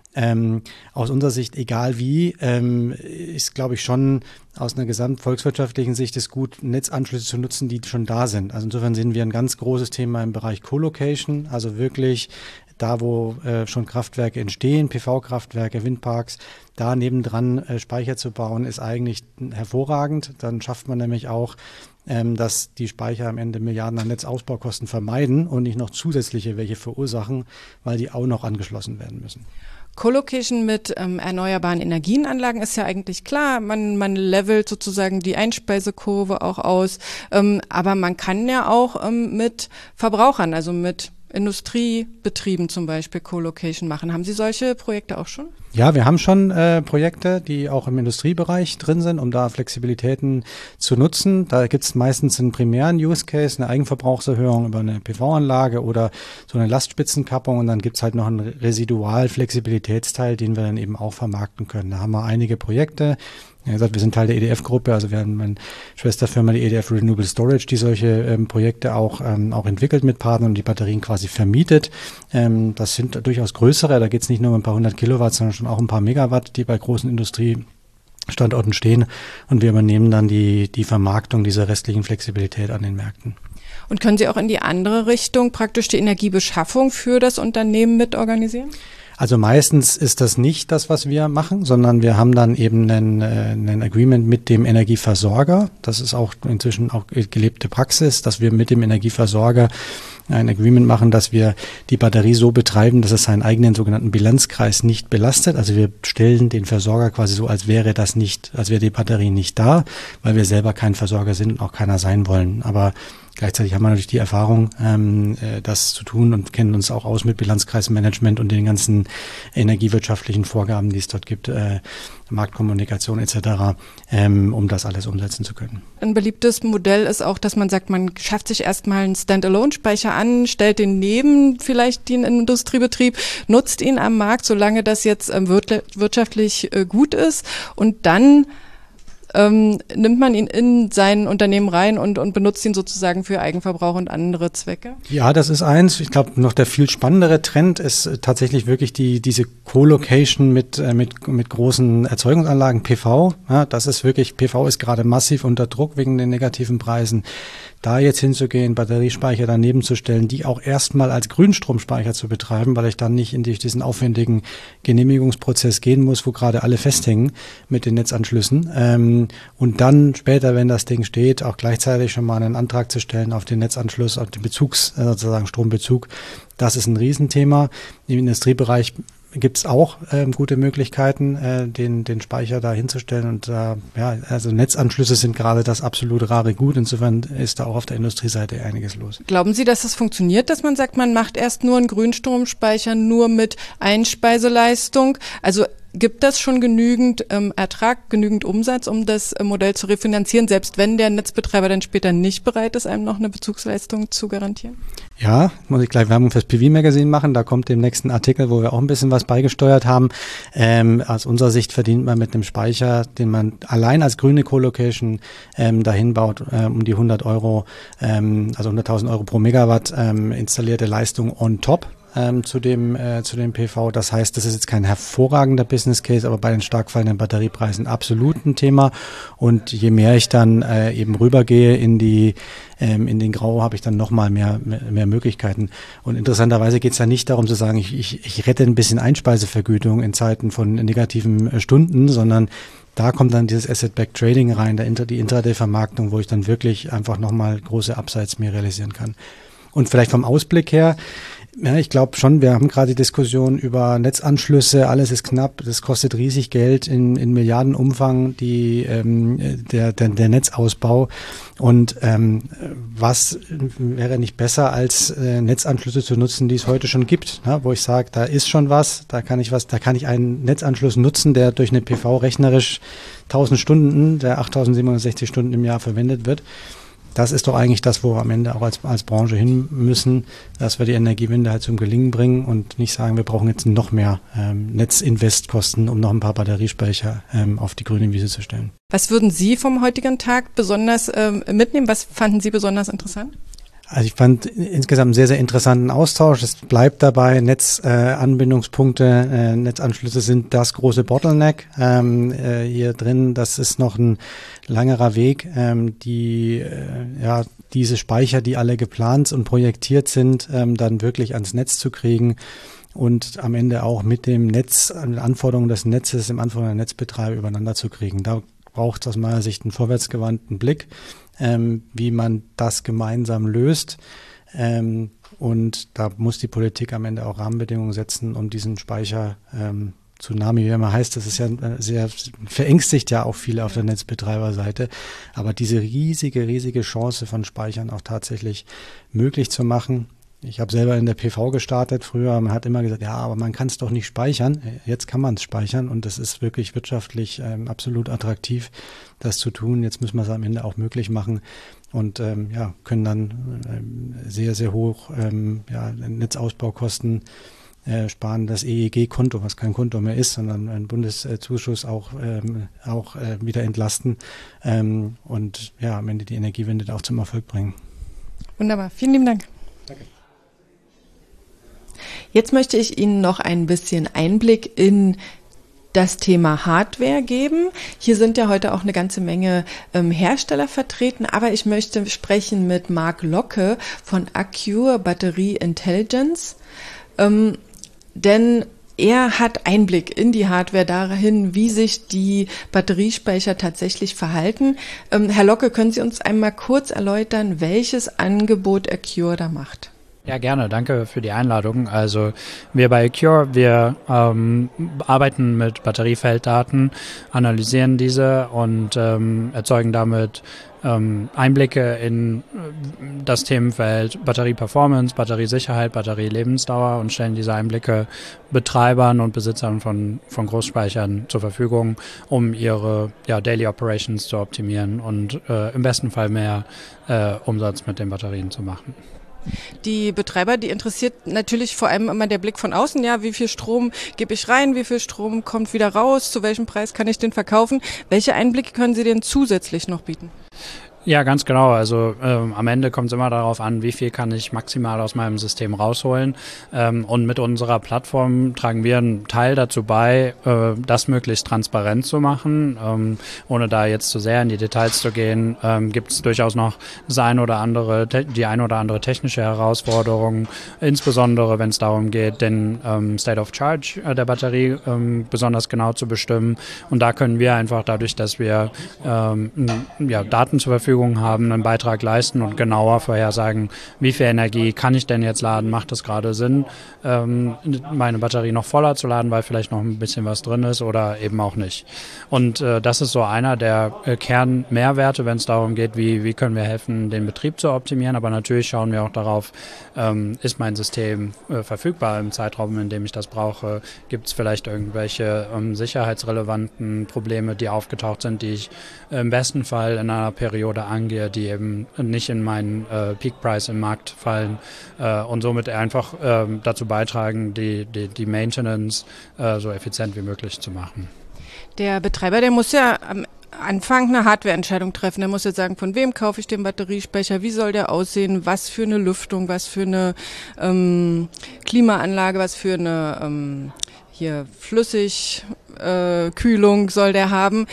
Aus unserer Sicht, egal wie, ist, glaube ich, schon aus einer gesamtvolkswirtschaftlichen Sicht ist gut, Netzanschlüsse zu nutzen, die schon da sind. Also insofern sehen wir ein ganz großes Thema im Bereich Co-Location, also wirklich da, wo schon Kraftwerke entstehen, PV-Kraftwerke, Windparks, da nebendran Speicher zu bauen, ist eigentlich hervorragend. Dann schafft man nämlich auch, dass die Speicher am Ende Milliarden an Netzausbaukosten vermeiden und nicht noch zusätzliche welche verursachen, weil die auch noch angeschlossen werden müssen. Co-Location mit erneuerbaren Energienanlagen ist ja eigentlich klar. Man levelt sozusagen die Einspeisekurve auch aus. Aber man kann ja auch mit Verbrauchern, also mit Industriebetrieben zum Beispiel Co-Location machen. Haben Sie solche Projekte auch schon? Ja, wir haben schon Projekte, die auch im Industriebereich drin sind, um da Flexibilitäten zu nutzen. Da gibt es meistens einen primären Use Case, eine Eigenverbrauchserhöhung über eine PV-Anlage oder so eine Lastspitzenkappung und dann gibt es halt noch einen Residual-Flexibilitätsteil, den wir dann eben auch vermarkten können. Da haben wir einige Projekte. Ja, gesagt, wir sind Teil der EDF-Gruppe, also wir haben meine Schwesterfirma, die EDF Renewable Storage, die solche Projekte auch entwickelt mit Partnern und die Batterien quasi vermietet. Das sind durchaus größere, da geht es nicht nur um ein paar 100 Kilowatt, sondern schon auch ein paar Megawatt, die bei großen Industriestandorten stehen und wir übernehmen dann die Vermarktung dieser restlichen Flexibilität an den Märkten. Und können Sie auch in die andere Richtung praktisch die Energiebeschaffung für das Unternehmen mit organisieren? Also meistens ist das nicht das, was wir machen, sondern wir haben dann eben ein Agreement mit dem Energieversorger. Das ist auch inzwischen auch gelebte Praxis, dass wir mit dem Energieversorger ein Agreement machen, dass wir die Batterie so betreiben, dass es seinen eigenen sogenannten Bilanzkreis nicht belastet. Also wir stellen den Versorger quasi so, als wäre die Batterie nicht da, weil wir selber kein Versorger sind und auch keiner sein wollen. Aber gleichzeitig haben wir natürlich die Erfahrung, das zu tun und kennen uns auch aus mit Bilanzkreismanagement und den ganzen energiewirtschaftlichen Vorgaben, die es dort gibt, Marktkommunikation etc., um das alles umsetzen zu können. Ein beliebtes Modell ist auch, dass man sagt, man schafft sich erstmal einen Standalone-Speicher an, stellt den neben vielleicht den Industriebetrieb, nutzt ihn am Markt, solange das jetzt wirtschaftlich gut ist, und dann nimmt man ihn in sein Unternehmen rein und benutzt ihn sozusagen für Eigenverbrauch und andere Zwecke? Ja, das ist eins. Ich glaube, noch der viel spannendere Trend ist tatsächlich wirklich diese Co-Location mit großen Erzeugungsanlagen, PV. Ja, das ist wirklich, PV ist gerade massiv unter Druck wegen den negativen Preisen. Da jetzt hinzugehen, Batteriespeicher daneben zu stellen, die auch erstmal als Grünstromspeicher zu betreiben, weil ich dann nicht in diesen aufwendigen Genehmigungsprozess gehen muss, wo gerade alle festhängen mit den Netzanschlüssen. Und dann später, wenn das Ding steht, auch gleichzeitig schon mal einen Antrag zu stellen auf den Netzanschluss, auf den sozusagen Strombezug. Das ist ein Riesenthema. Im Industriebereich gibt es auch gute Möglichkeiten, den Speicher da hinzustellen. Und also Netzanschlüsse sind gerade das absolut rare Gut. Insofern ist da auch auf der Industrieseite einiges los. Glauben Sie, dass das funktioniert, dass man sagt, man macht erst nur einen Grünstromspeicher nur mit Einspeiseleistung? Also gibt das schon genügend Ertrag, genügend Umsatz, um das Modell zu refinanzieren, selbst wenn der Netzbetreiber dann später nicht bereit ist, einem noch eine Bezugsleistung zu garantieren? Ja, muss ich gleich Werbung fürs PV-Magazin machen. Da kommt demnächst ein Artikel, wo wir auch ein bisschen was beigesteuert haben. Aus unserer Sicht verdient man mit einem Speicher, den man allein als grüne Co-Location dahin baut, um die 100 Euro, also 100.000 Euro pro Megawatt installierte Leistung on top. Zu dem PV. Das heißt, das ist jetzt kein hervorragender Business Case, aber bei den stark fallenden Batteriepreisen absolut ein Thema. Und je mehr ich dann eben rübergehe in den Grau, habe ich dann nochmal mehr Möglichkeiten. Und interessanterweise geht es ja nicht darum zu sagen, ich rette ein bisschen Einspeisevergütung in Zeiten von negativen Stunden, sondern da kommt dann dieses Asset-Backed Trading rein, die Intraday-Vermarktung, wo ich dann wirklich einfach nochmal große Upsides mir realisieren kann. Und vielleicht vom Ausblick her, ja, ich glaube schon, wir haben gerade die Diskussion über Netzanschlüsse, alles ist knapp, das kostet riesig Geld in Milliardenumfang, der Netzausbau. Und was wäre nicht besser, als Netzanschlüsse zu nutzen, die es heute schon gibt, ne? Wo ich sage, da ist schon was, da kann ich einen Netzanschluss nutzen, der durch eine PV rechnerisch 1000 Stunden, der 8760 Stunden im Jahr verwendet wird. Das ist doch eigentlich das, wo wir am Ende auch als Branche hin müssen, dass wir die Energiewende halt zum Gelingen bringen und nicht sagen, wir brauchen jetzt noch mehr Netzinvestkosten, um noch ein paar Batteriespeicher auf die grüne Wiese zu stellen. Was würden Sie vom heutigen Tag besonders mitnehmen? Was fanden Sie besonders interessant? Also ich fand insgesamt einen sehr, sehr interessanten Austausch. Es bleibt dabei, Netzanbindungspunkte, Netzanschlüsse sind das große Bottleneck hier drin. Das ist noch ein langerer Weg, diese Speicher, die alle geplant und projektiert sind, dann wirklich ans Netz zu kriegen und am Ende auch mit dem Netz, Anforderungen des Netzes, dem Anforderungen der Netzbetreiber übereinander zu kriegen. Da braucht es aus meiner Sicht einen vorwärtsgewandten Blick, wie man das gemeinsam löst. Und da muss die Politik am Ende auch Rahmenbedingungen setzen, um diesen Speicher Tsunami, wie immer heißt, das ist ja sehr verängstigt ja auch viele auf der Netzbetreiberseite. Aber diese riesige Chance von Speichern auch tatsächlich möglich zu machen. Ich habe selber in der PV gestartet früher. Man hat immer gesagt, ja, aber man kann es doch nicht speichern. Jetzt kann man es speichern und es ist wirklich wirtschaftlich absolut attraktiv, das zu tun. Jetzt müssen wir es am Ende auch möglich machen und können dann sehr, sehr hoch Netzausbaukosten sparen. Das EEG-Konto, was kein Konto mehr ist, sondern ein Bundeszuschuss auch wieder entlasten und am Ende die Energiewende auch zum Erfolg bringen. Wunderbar. Vielen lieben Dank. Danke. Jetzt möchte ich Ihnen noch ein bisschen Einblick in das Thema Hardware geben. Hier sind ja heute auch eine ganze Menge Hersteller vertreten, aber ich möchte sprechen mit Marc Locke von Accure Battery Intelligence, denn er hat Einblick in die Hardware dahin, wie sich die Batteriespeicher tatsächlich verhalten. Herr Locke, können Sie uns einmal kurz erläutern, welches Angebot Accure da macht? Ja, gerne. Danke für die Einladung. Also wir bei Cure, wir arbeiten mit Batteriefelddaten, analysieren diese und erzeugen damit Einblicke in das Themenfeld Batterieperformance, Batteriesicherheit, Batterielebensdauer und stellen diese Einblicke Betreibern und Besitzern von Großspeichern zur Verfügung, um ihre Daily Operations zu optimieren und im besten Fall mehr Umsatz mit den Batterien zu machen. Die Betreiber, die interessiert natürlich vor allem immer der Blick von außen. Ja, wie viel Strom gebe ich rein, wie viel Strom kommt wieder raus, zu welchem Preis kann ich den verkaufen? Welche Einblicke können Sie denn zusätzlich noch bieten? Ja, ganz genau. Also am Ende kommt es immer darauf an, wie viel kann ich maximal aus meinem System rausholen. Und mit unserer Plattform tragen wir einen Teil dazu bei, das möglichst transparent zu machen. Ohne da jetzt zu sehr in die Details zu gehen, gibt es durchaus noch die ein oder andere technische Herausforderung, insbesondere wenn es darum geht, den State of Charge der Batterie besonders genau zu bestimmen. Und da können wir einfach dadurch, dass wir Daten zur Verfügung haben, einen Beitrag leisten und genauer vorhersagen, wie viel Energie kann ich denn jetzt laden, macht es gerade Sinn, meine Batterie noch voller zu laden, weil vielleicht noch ein bisschen was drin ist oder eben auch nicht. Und das ist so einer der Kernmehrwerte, wenn es darum geht, wie können wir helfen, den Betrieb zu optimieren, aber natürlich schauen wir auch darauf, ist mein System verfügbar im Zeitraum, in dem ich das brauche, gibt es vielleicht irgendwelche sicherheitsrelevanten Probleme, die aufgetaucht sind, die ich im besten Fall in einer Periode angehe, die eben nicht in meinen Peak Price im Markt fallen und somit einfach dazu beitragen, die Maintenance so effizient wie möglich zu machen. Der Betreiber, der muss ja am Anfang eine Hardwareentscheidung treffen. Der muss jetzt sagen, von wem kaufe ich den Batteriespeicher, wie soll der aussehen, was für eine Lüftung, was für eine Klimaanlage, was für eine Flüssigkühlung soll der haben.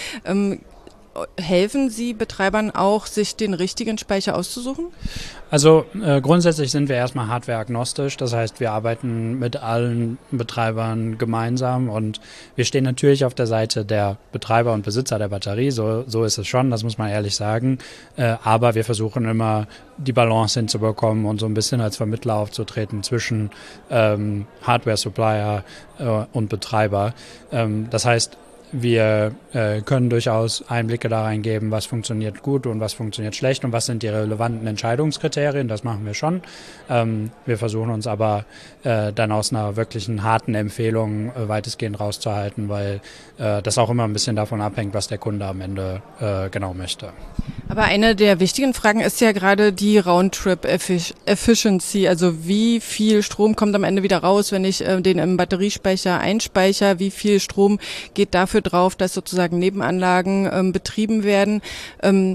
Helfen Sie Betreibern auch, sich den richtigen Speicher auszusuchen? Also grundsätzlich sind wir erstmal hardwareagnostisch, das heißt, wir arbeiten mit allen Betreibern gemeinsam und wir stehen natürlich auf der Seite der Betreiber und Besitzer der Batterie, so ist es schon, das muss man ehrlich sagen, aber wir versuchen immer die Balance hinzubekommen und so ein bisschen als Vermittler aufzutreten zwischen Hardware-Supplier und Betreiber. Das heißt, wir können durchaus Einblicke da reingeben, was funktioniert gut und was funktioniert schlecht und was sind die relevanten Entscheidungskriterien, das machen wir schon. Wir versuchen uns aber dann aus einer wirklichen harten Empfehlung weitestgehend rauszuhalten, weil das auch immer ein bisschen davon abhängt, was der Kunde am Ende genau möchte. Aber eine der wichtigen Fragen ist ja gerade die Roundtrip-Efficiency, also wie viel Strom kommt am Ende wieder raus, wenn ich den im Batteriespeicher einspeichere, wie viel Strom geht dafür drauf, dass sozusagen Nebenanlagen betrieben werden. Von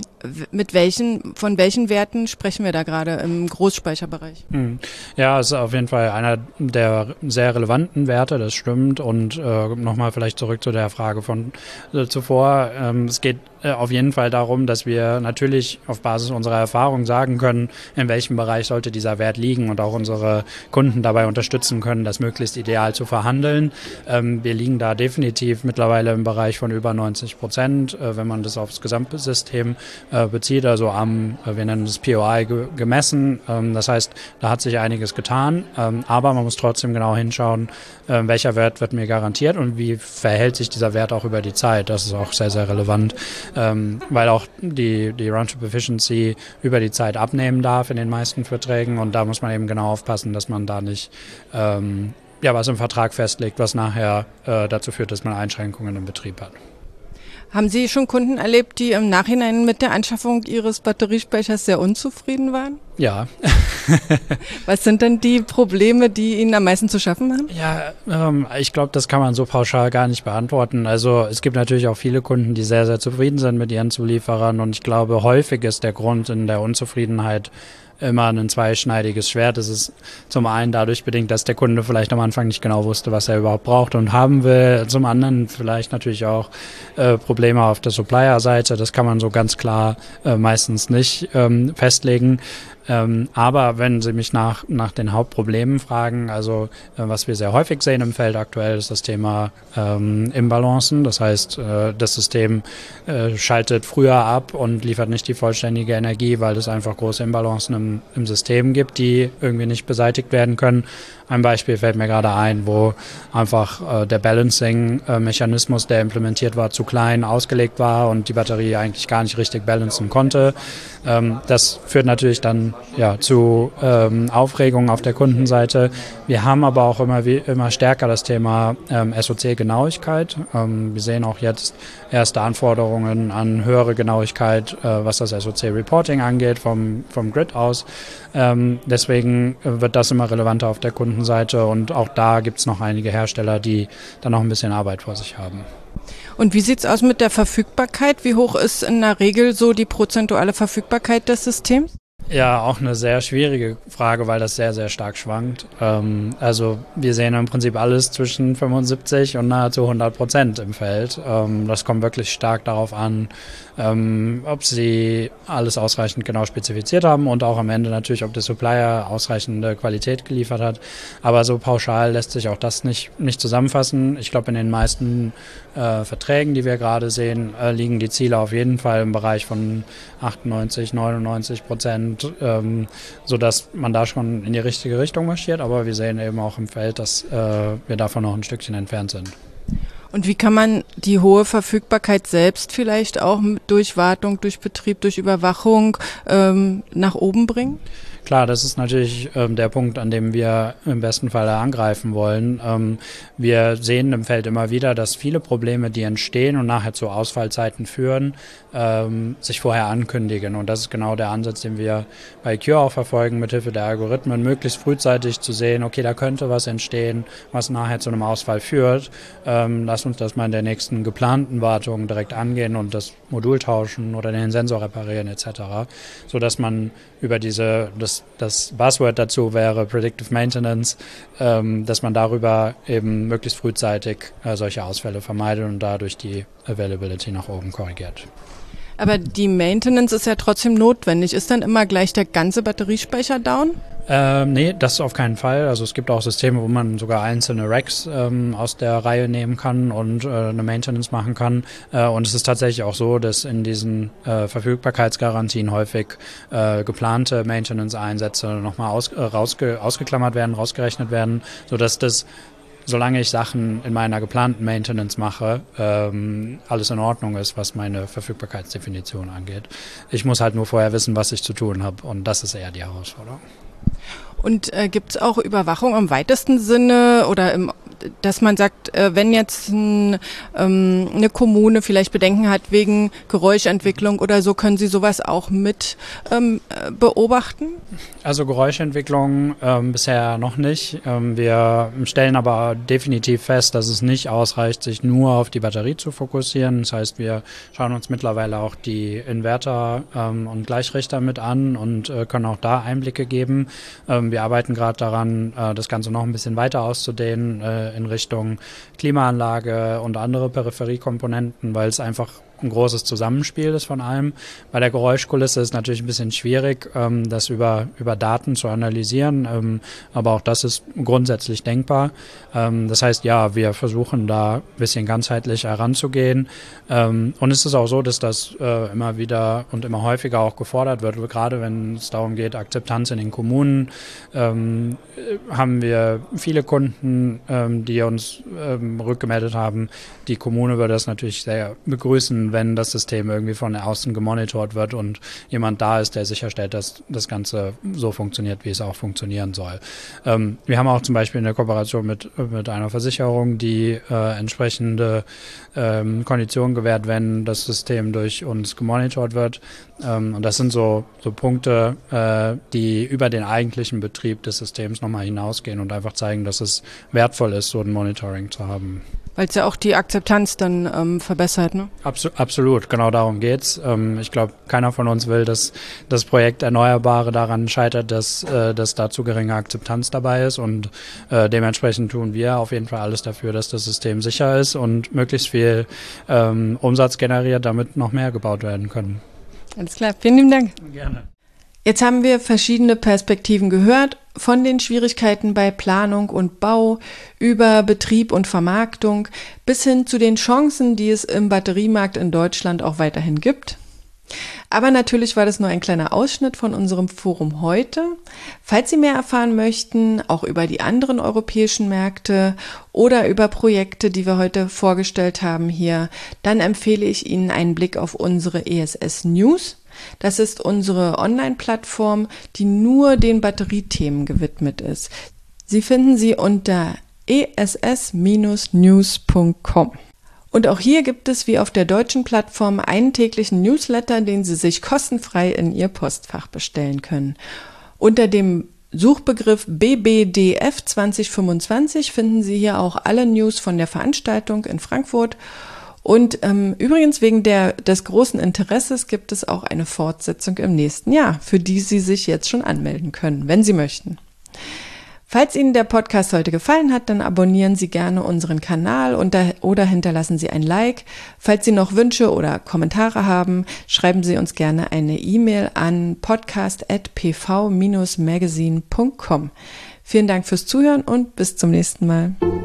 welchen Werten sprechen wir da gerade im Großspeicherbereich? Ja, es ist auf jeden Fall einer der sehr relevanten Werte, das stimmt. Und nochmal vielleicht zurück zu der Frage von zuvor. Es geht auf jeden Fall darum, dass wir natürlich auf Basis unserer Erfahrung sagen können, in welchem Bereich sollte dieser Wert liegen und auch unsere Kunden dabei unterstützen können, das möglichst ideal zu verhandeln. Wir liegen da definitiv mittlerweile im Bereich von über 90%, wenn man das aufs Gesamtsystem bezieht, also wir nennen es POI gemessen. Das heißt, da hat sich einiges getan, aber man muss trotzdem genau hinschauen, welcher Wert wird mir garantiert und wie verhält sich dieser Wert auch über die Zeit. Das ist auch sehr, sehr relevant, weil auch die Roundtrip Efficiency über die Zeit abnehmen darf in den meisten Verträgen und da muss man eben genau aufpassen, dass man da nicht was im Vertrag festlegt, was nachher dazu führt, dass man Einschränkungen im Betrieb hat. Haben Sie schon Kunden erlebt, die im Nachhinein mit der Anschaffung Ihres Batteriespeichers sehr unzufrieden waren? Ja. Was sind denn die Probleme, die Ihnen am meisten zu schaffen machen? Ja, ich glaube, das kann man so pauschal gar nicht beantworten. Also es gibt natürlich auch viele Kunden, die sehr, sehr zufrieden sind mit ihren Zulieferern und ich glaube, häufig ist der Grund in der Unzufriedenheit immer ein zweischneidiges Schwert. Es ist zum einen dadurch bedingt, dass der Kunde vielleicht am Anfang nicht genau wusste, was er überhaupt braucht und haben will. Zum anderen vielleicht natürlich auch Probleme auf der Supplier-Seite. Das kann man so ganz klar meistens nicht festlegen. Aber wenn Sie mich nach den Hauptproblemen fragen, also was wir sehr häufig sehen im Feld aktuell, ist das Thema Imbalancen. Das heißt, das System schaltet früher ab und liefert nicht die vollständige Energie, weil es einfach große Imbalancen im System gibt, die irgendwie nicht beseitigt werden können. Ein Beispiel fällt mir gerade ein, wo einfach der Balancing-Mechanismus, der implementiert war, zu klein ausgelegt war und die Batterie eigentlich gar nicht richtig balancen konnte. Das führt natürlich dann zu Aufregung auf der Kundenseite. Wir haben aber auch immer stärker das Thema SOC-Genauigkeit. Wir sehen auch jetzt erste Anforderungen an höhere Genauigkeit, was das SOC-Reporting angeht, vom Grid aus. Deswegen wird das immer relevanter auf der Kundenseite und auch da gibt es noch einige Hersteller, die dann noch ein bisschen Arbeit vor sich haben. Und wie sieht's aus mit der Verfügbarkeit? Wie hoch ist in der Regel so die prozentuale Verfügbarkeit des Systems? Ja, auch eine sehr schwierige Frage, weil das sehr, sehr stark schwankt. Also wir sehen im Prinzip alles zwischen 75 und nahezu 100% im Feld. Das kommt wirklich stark darauf an, ob sie alles ausreichend genau spezifiziert haben und auch am Ende natürlich, ob der Supplier ausreichende Qualität geliefert hat. Aber so pauschal lässt sich auch das nicht zusammenfassen. Ich glaube, in den meisten Verträgen, die wir gerade sehen, liegen die Ziele auf jeden Fall im Bereich von 98, 99%, sodass man da schon in die richtige Richtung marschiert. Aber wir sehen eben auch im Feld, dass wir davon noch ein Stückchen entfernt sind. Und wie kann man die hohe Verfügbarkeit selbst vielleicht auch durch Wartung, durch Betrieb, durch Überwachung nach oben bringen? Klar, das ist natürlich der Punkt, an dem wir im besten Fall angreifen wollen. Wir sehen im Feld immer wieder, dass viele Probleme, die entstehen und nachher zu Ausfallzeiten führen, sich vorher ankündigen. Und das ist genau der Ansatz, den wir bei Cure auch verfolgen, mithilfe der Algorithmen, möglichst frühzeitig zu sehen, okay, da könnte was entstehen, was nachher zu einem Ausfall führt. Lass uns das mal in der nächsten geplanten Wartung direkt angehen und das Modul tauschen oder den Sensor reparieren etc., sodass man über das Buzzword dazu wäre Predictive Maintenance, dass man darüber eben möglichst frühzeitig solche Ausfälle vermeidet und dadurch die Availability nach oben korrigiert. Aber die Maintenance ist ja trotzdem notwendig. Ist dann immer gleich der ganze Batteriespeicher down? Nee, das auf keinen Fall. Also es gibt auch Systeme, wo man sogar einzelne Racks aus der Reihe nehmen kann und eine Maintenance machen kann. Und es ist tatsächlich auch so, dass in diesen Verfügbarkeitsgarantien häufig geplante Maintenance-Einsätze nochmal ausgeklammert werden, rausgerechnet werden, sodass das, solange ich Sachen in meiner geplanten Maintenance mache, alles in Ordnung ist, was meine Verfügbarkeitsdefinition angeht. Ich muss halt nur vorher wissen, was ich zu tun habe, und das ist eher die Herausforderung. Und gibt es auch Überwachung im weitesten Sinne oder dass man sagt, wenn jetzt eine Kommune vielleicht Bedenken hat wegen Geräuschentwicklung oder so, können Sie sowas auch mit beobachten? Also Geräuschentwicklung bisher noch nicht. Wir stellen aber definitiv fest, dass es nicht ausreicht, sich nur auf die Batterie zu fokussieren. Das heißt, wir schauen uns mittlerweile auch die Inverter und Gleichrichter mit an und können auch da Einblicke geben. Wir arbeiten gerade daran, das Ganze noch ein bisschen weiter auszudehnen in Richtung Klimaanlage und andere Peripheriekomponenten, weil es einfach ein großes Zusammenspiel ist von allem. Bei der Geräuschkulisse ist es natürlich ein bisschen schwierig, das über Daten zu analysieren, aber auch das ist grundsätzlich denkbar. Das heißt, ja, wir versuchen da ein bisschen ganzheitlich heranzugehen. Und es ist auch so, dass das immer wieder und immer häufiger auch gefordert wird, gerade wenn es darum geht, Akzeptanz in den Kommunen. Haben wir viele Kunden, die uns rückgemeldet haben, die Kommune würde das natürlich sehr begrüßen, wenn das System irgendwie von außen gemonitort wird und jemand da ist, der sicherstellt, dass das Ganze so funktioniert, wie es auch funktionieren soll. Wir haben auch zum Beispiel eine Kooperation mit einer Versicherung, die entsprechende Konditionen gewährt, wenn das System durch uns gemonitort wird. Und das sind so Punkte, die über den eigentlichen Betrieb des Systems nochmal hinausgehen und einfach zeigen, dass es wertvoll ist, so ein Monitoring zu haben. Weil es ja auch die Akzeptanz dann verbessert, ne? Absolut, genau darum geht's. Ich glaube, keiner von uns will, dass das Projekt Erneuerbare daran scheitert, dass da zu geringe Akzeptanz dabei ist, und dementsprechend tun wir auf jeden Fall alles dafür, dass das System sicher ist und möglichst viel Umsatz generiert, damit noch mehr gebaut werden können. Alles klar, vielen lieben Dank. Gerne. Jetzt haben wir verschiedene Perspektiven gehört, von den Schwierigkeiten bei Planung und Bau über Betrieb und Vermarktung bis hin zu den Chancen, die es im Batteriemarkt in Deutschland auch weiterhin gibt. Aber natürlich war das nur ein kleiner Ausschnitt von unserem Forum heute. Falls Sie mehr erfahren möchten, auch über die anderen europäischen Märkte oder über Projekte, die wir heute vorgestellt haben hier, dann empfehle ich Ihnen einen Blick auf unsere ESS News. Das ist unsere Online-Plattform, die nur den Batteriethemen gewidmet ist. Sie finden sie unter ess-news.com. Und auch hier gibt es wie auf der deutschen Plattform einen täglichen Newsletter, den Sie sich kostenfrei in Ihr Postfach bestellen können. Unter dem Suchbegriff BBDF 2025 finden Sie hier auch alle News von der Veranstaltung in Frankfurt. Und übrigens wegen des großen Interesses gibt es auch eine Fortsetzung im nächsten Jahr, für die Sie sich jetzt schon anmelden können, wenn Sie möchten. Falls Ihnen der Podcast heute gefallen hat, dann abonnieren Sie gerne unseren Kanal oder hinterlassen Sie ein Like. Falls Sie noch Wünsche oder Kommentare haben, schreiben Sie uns gerne eine E-Mail an podcast@pv-magazine.com. Vielen Dank fürs Zuhören und bis zum nächsten Mal.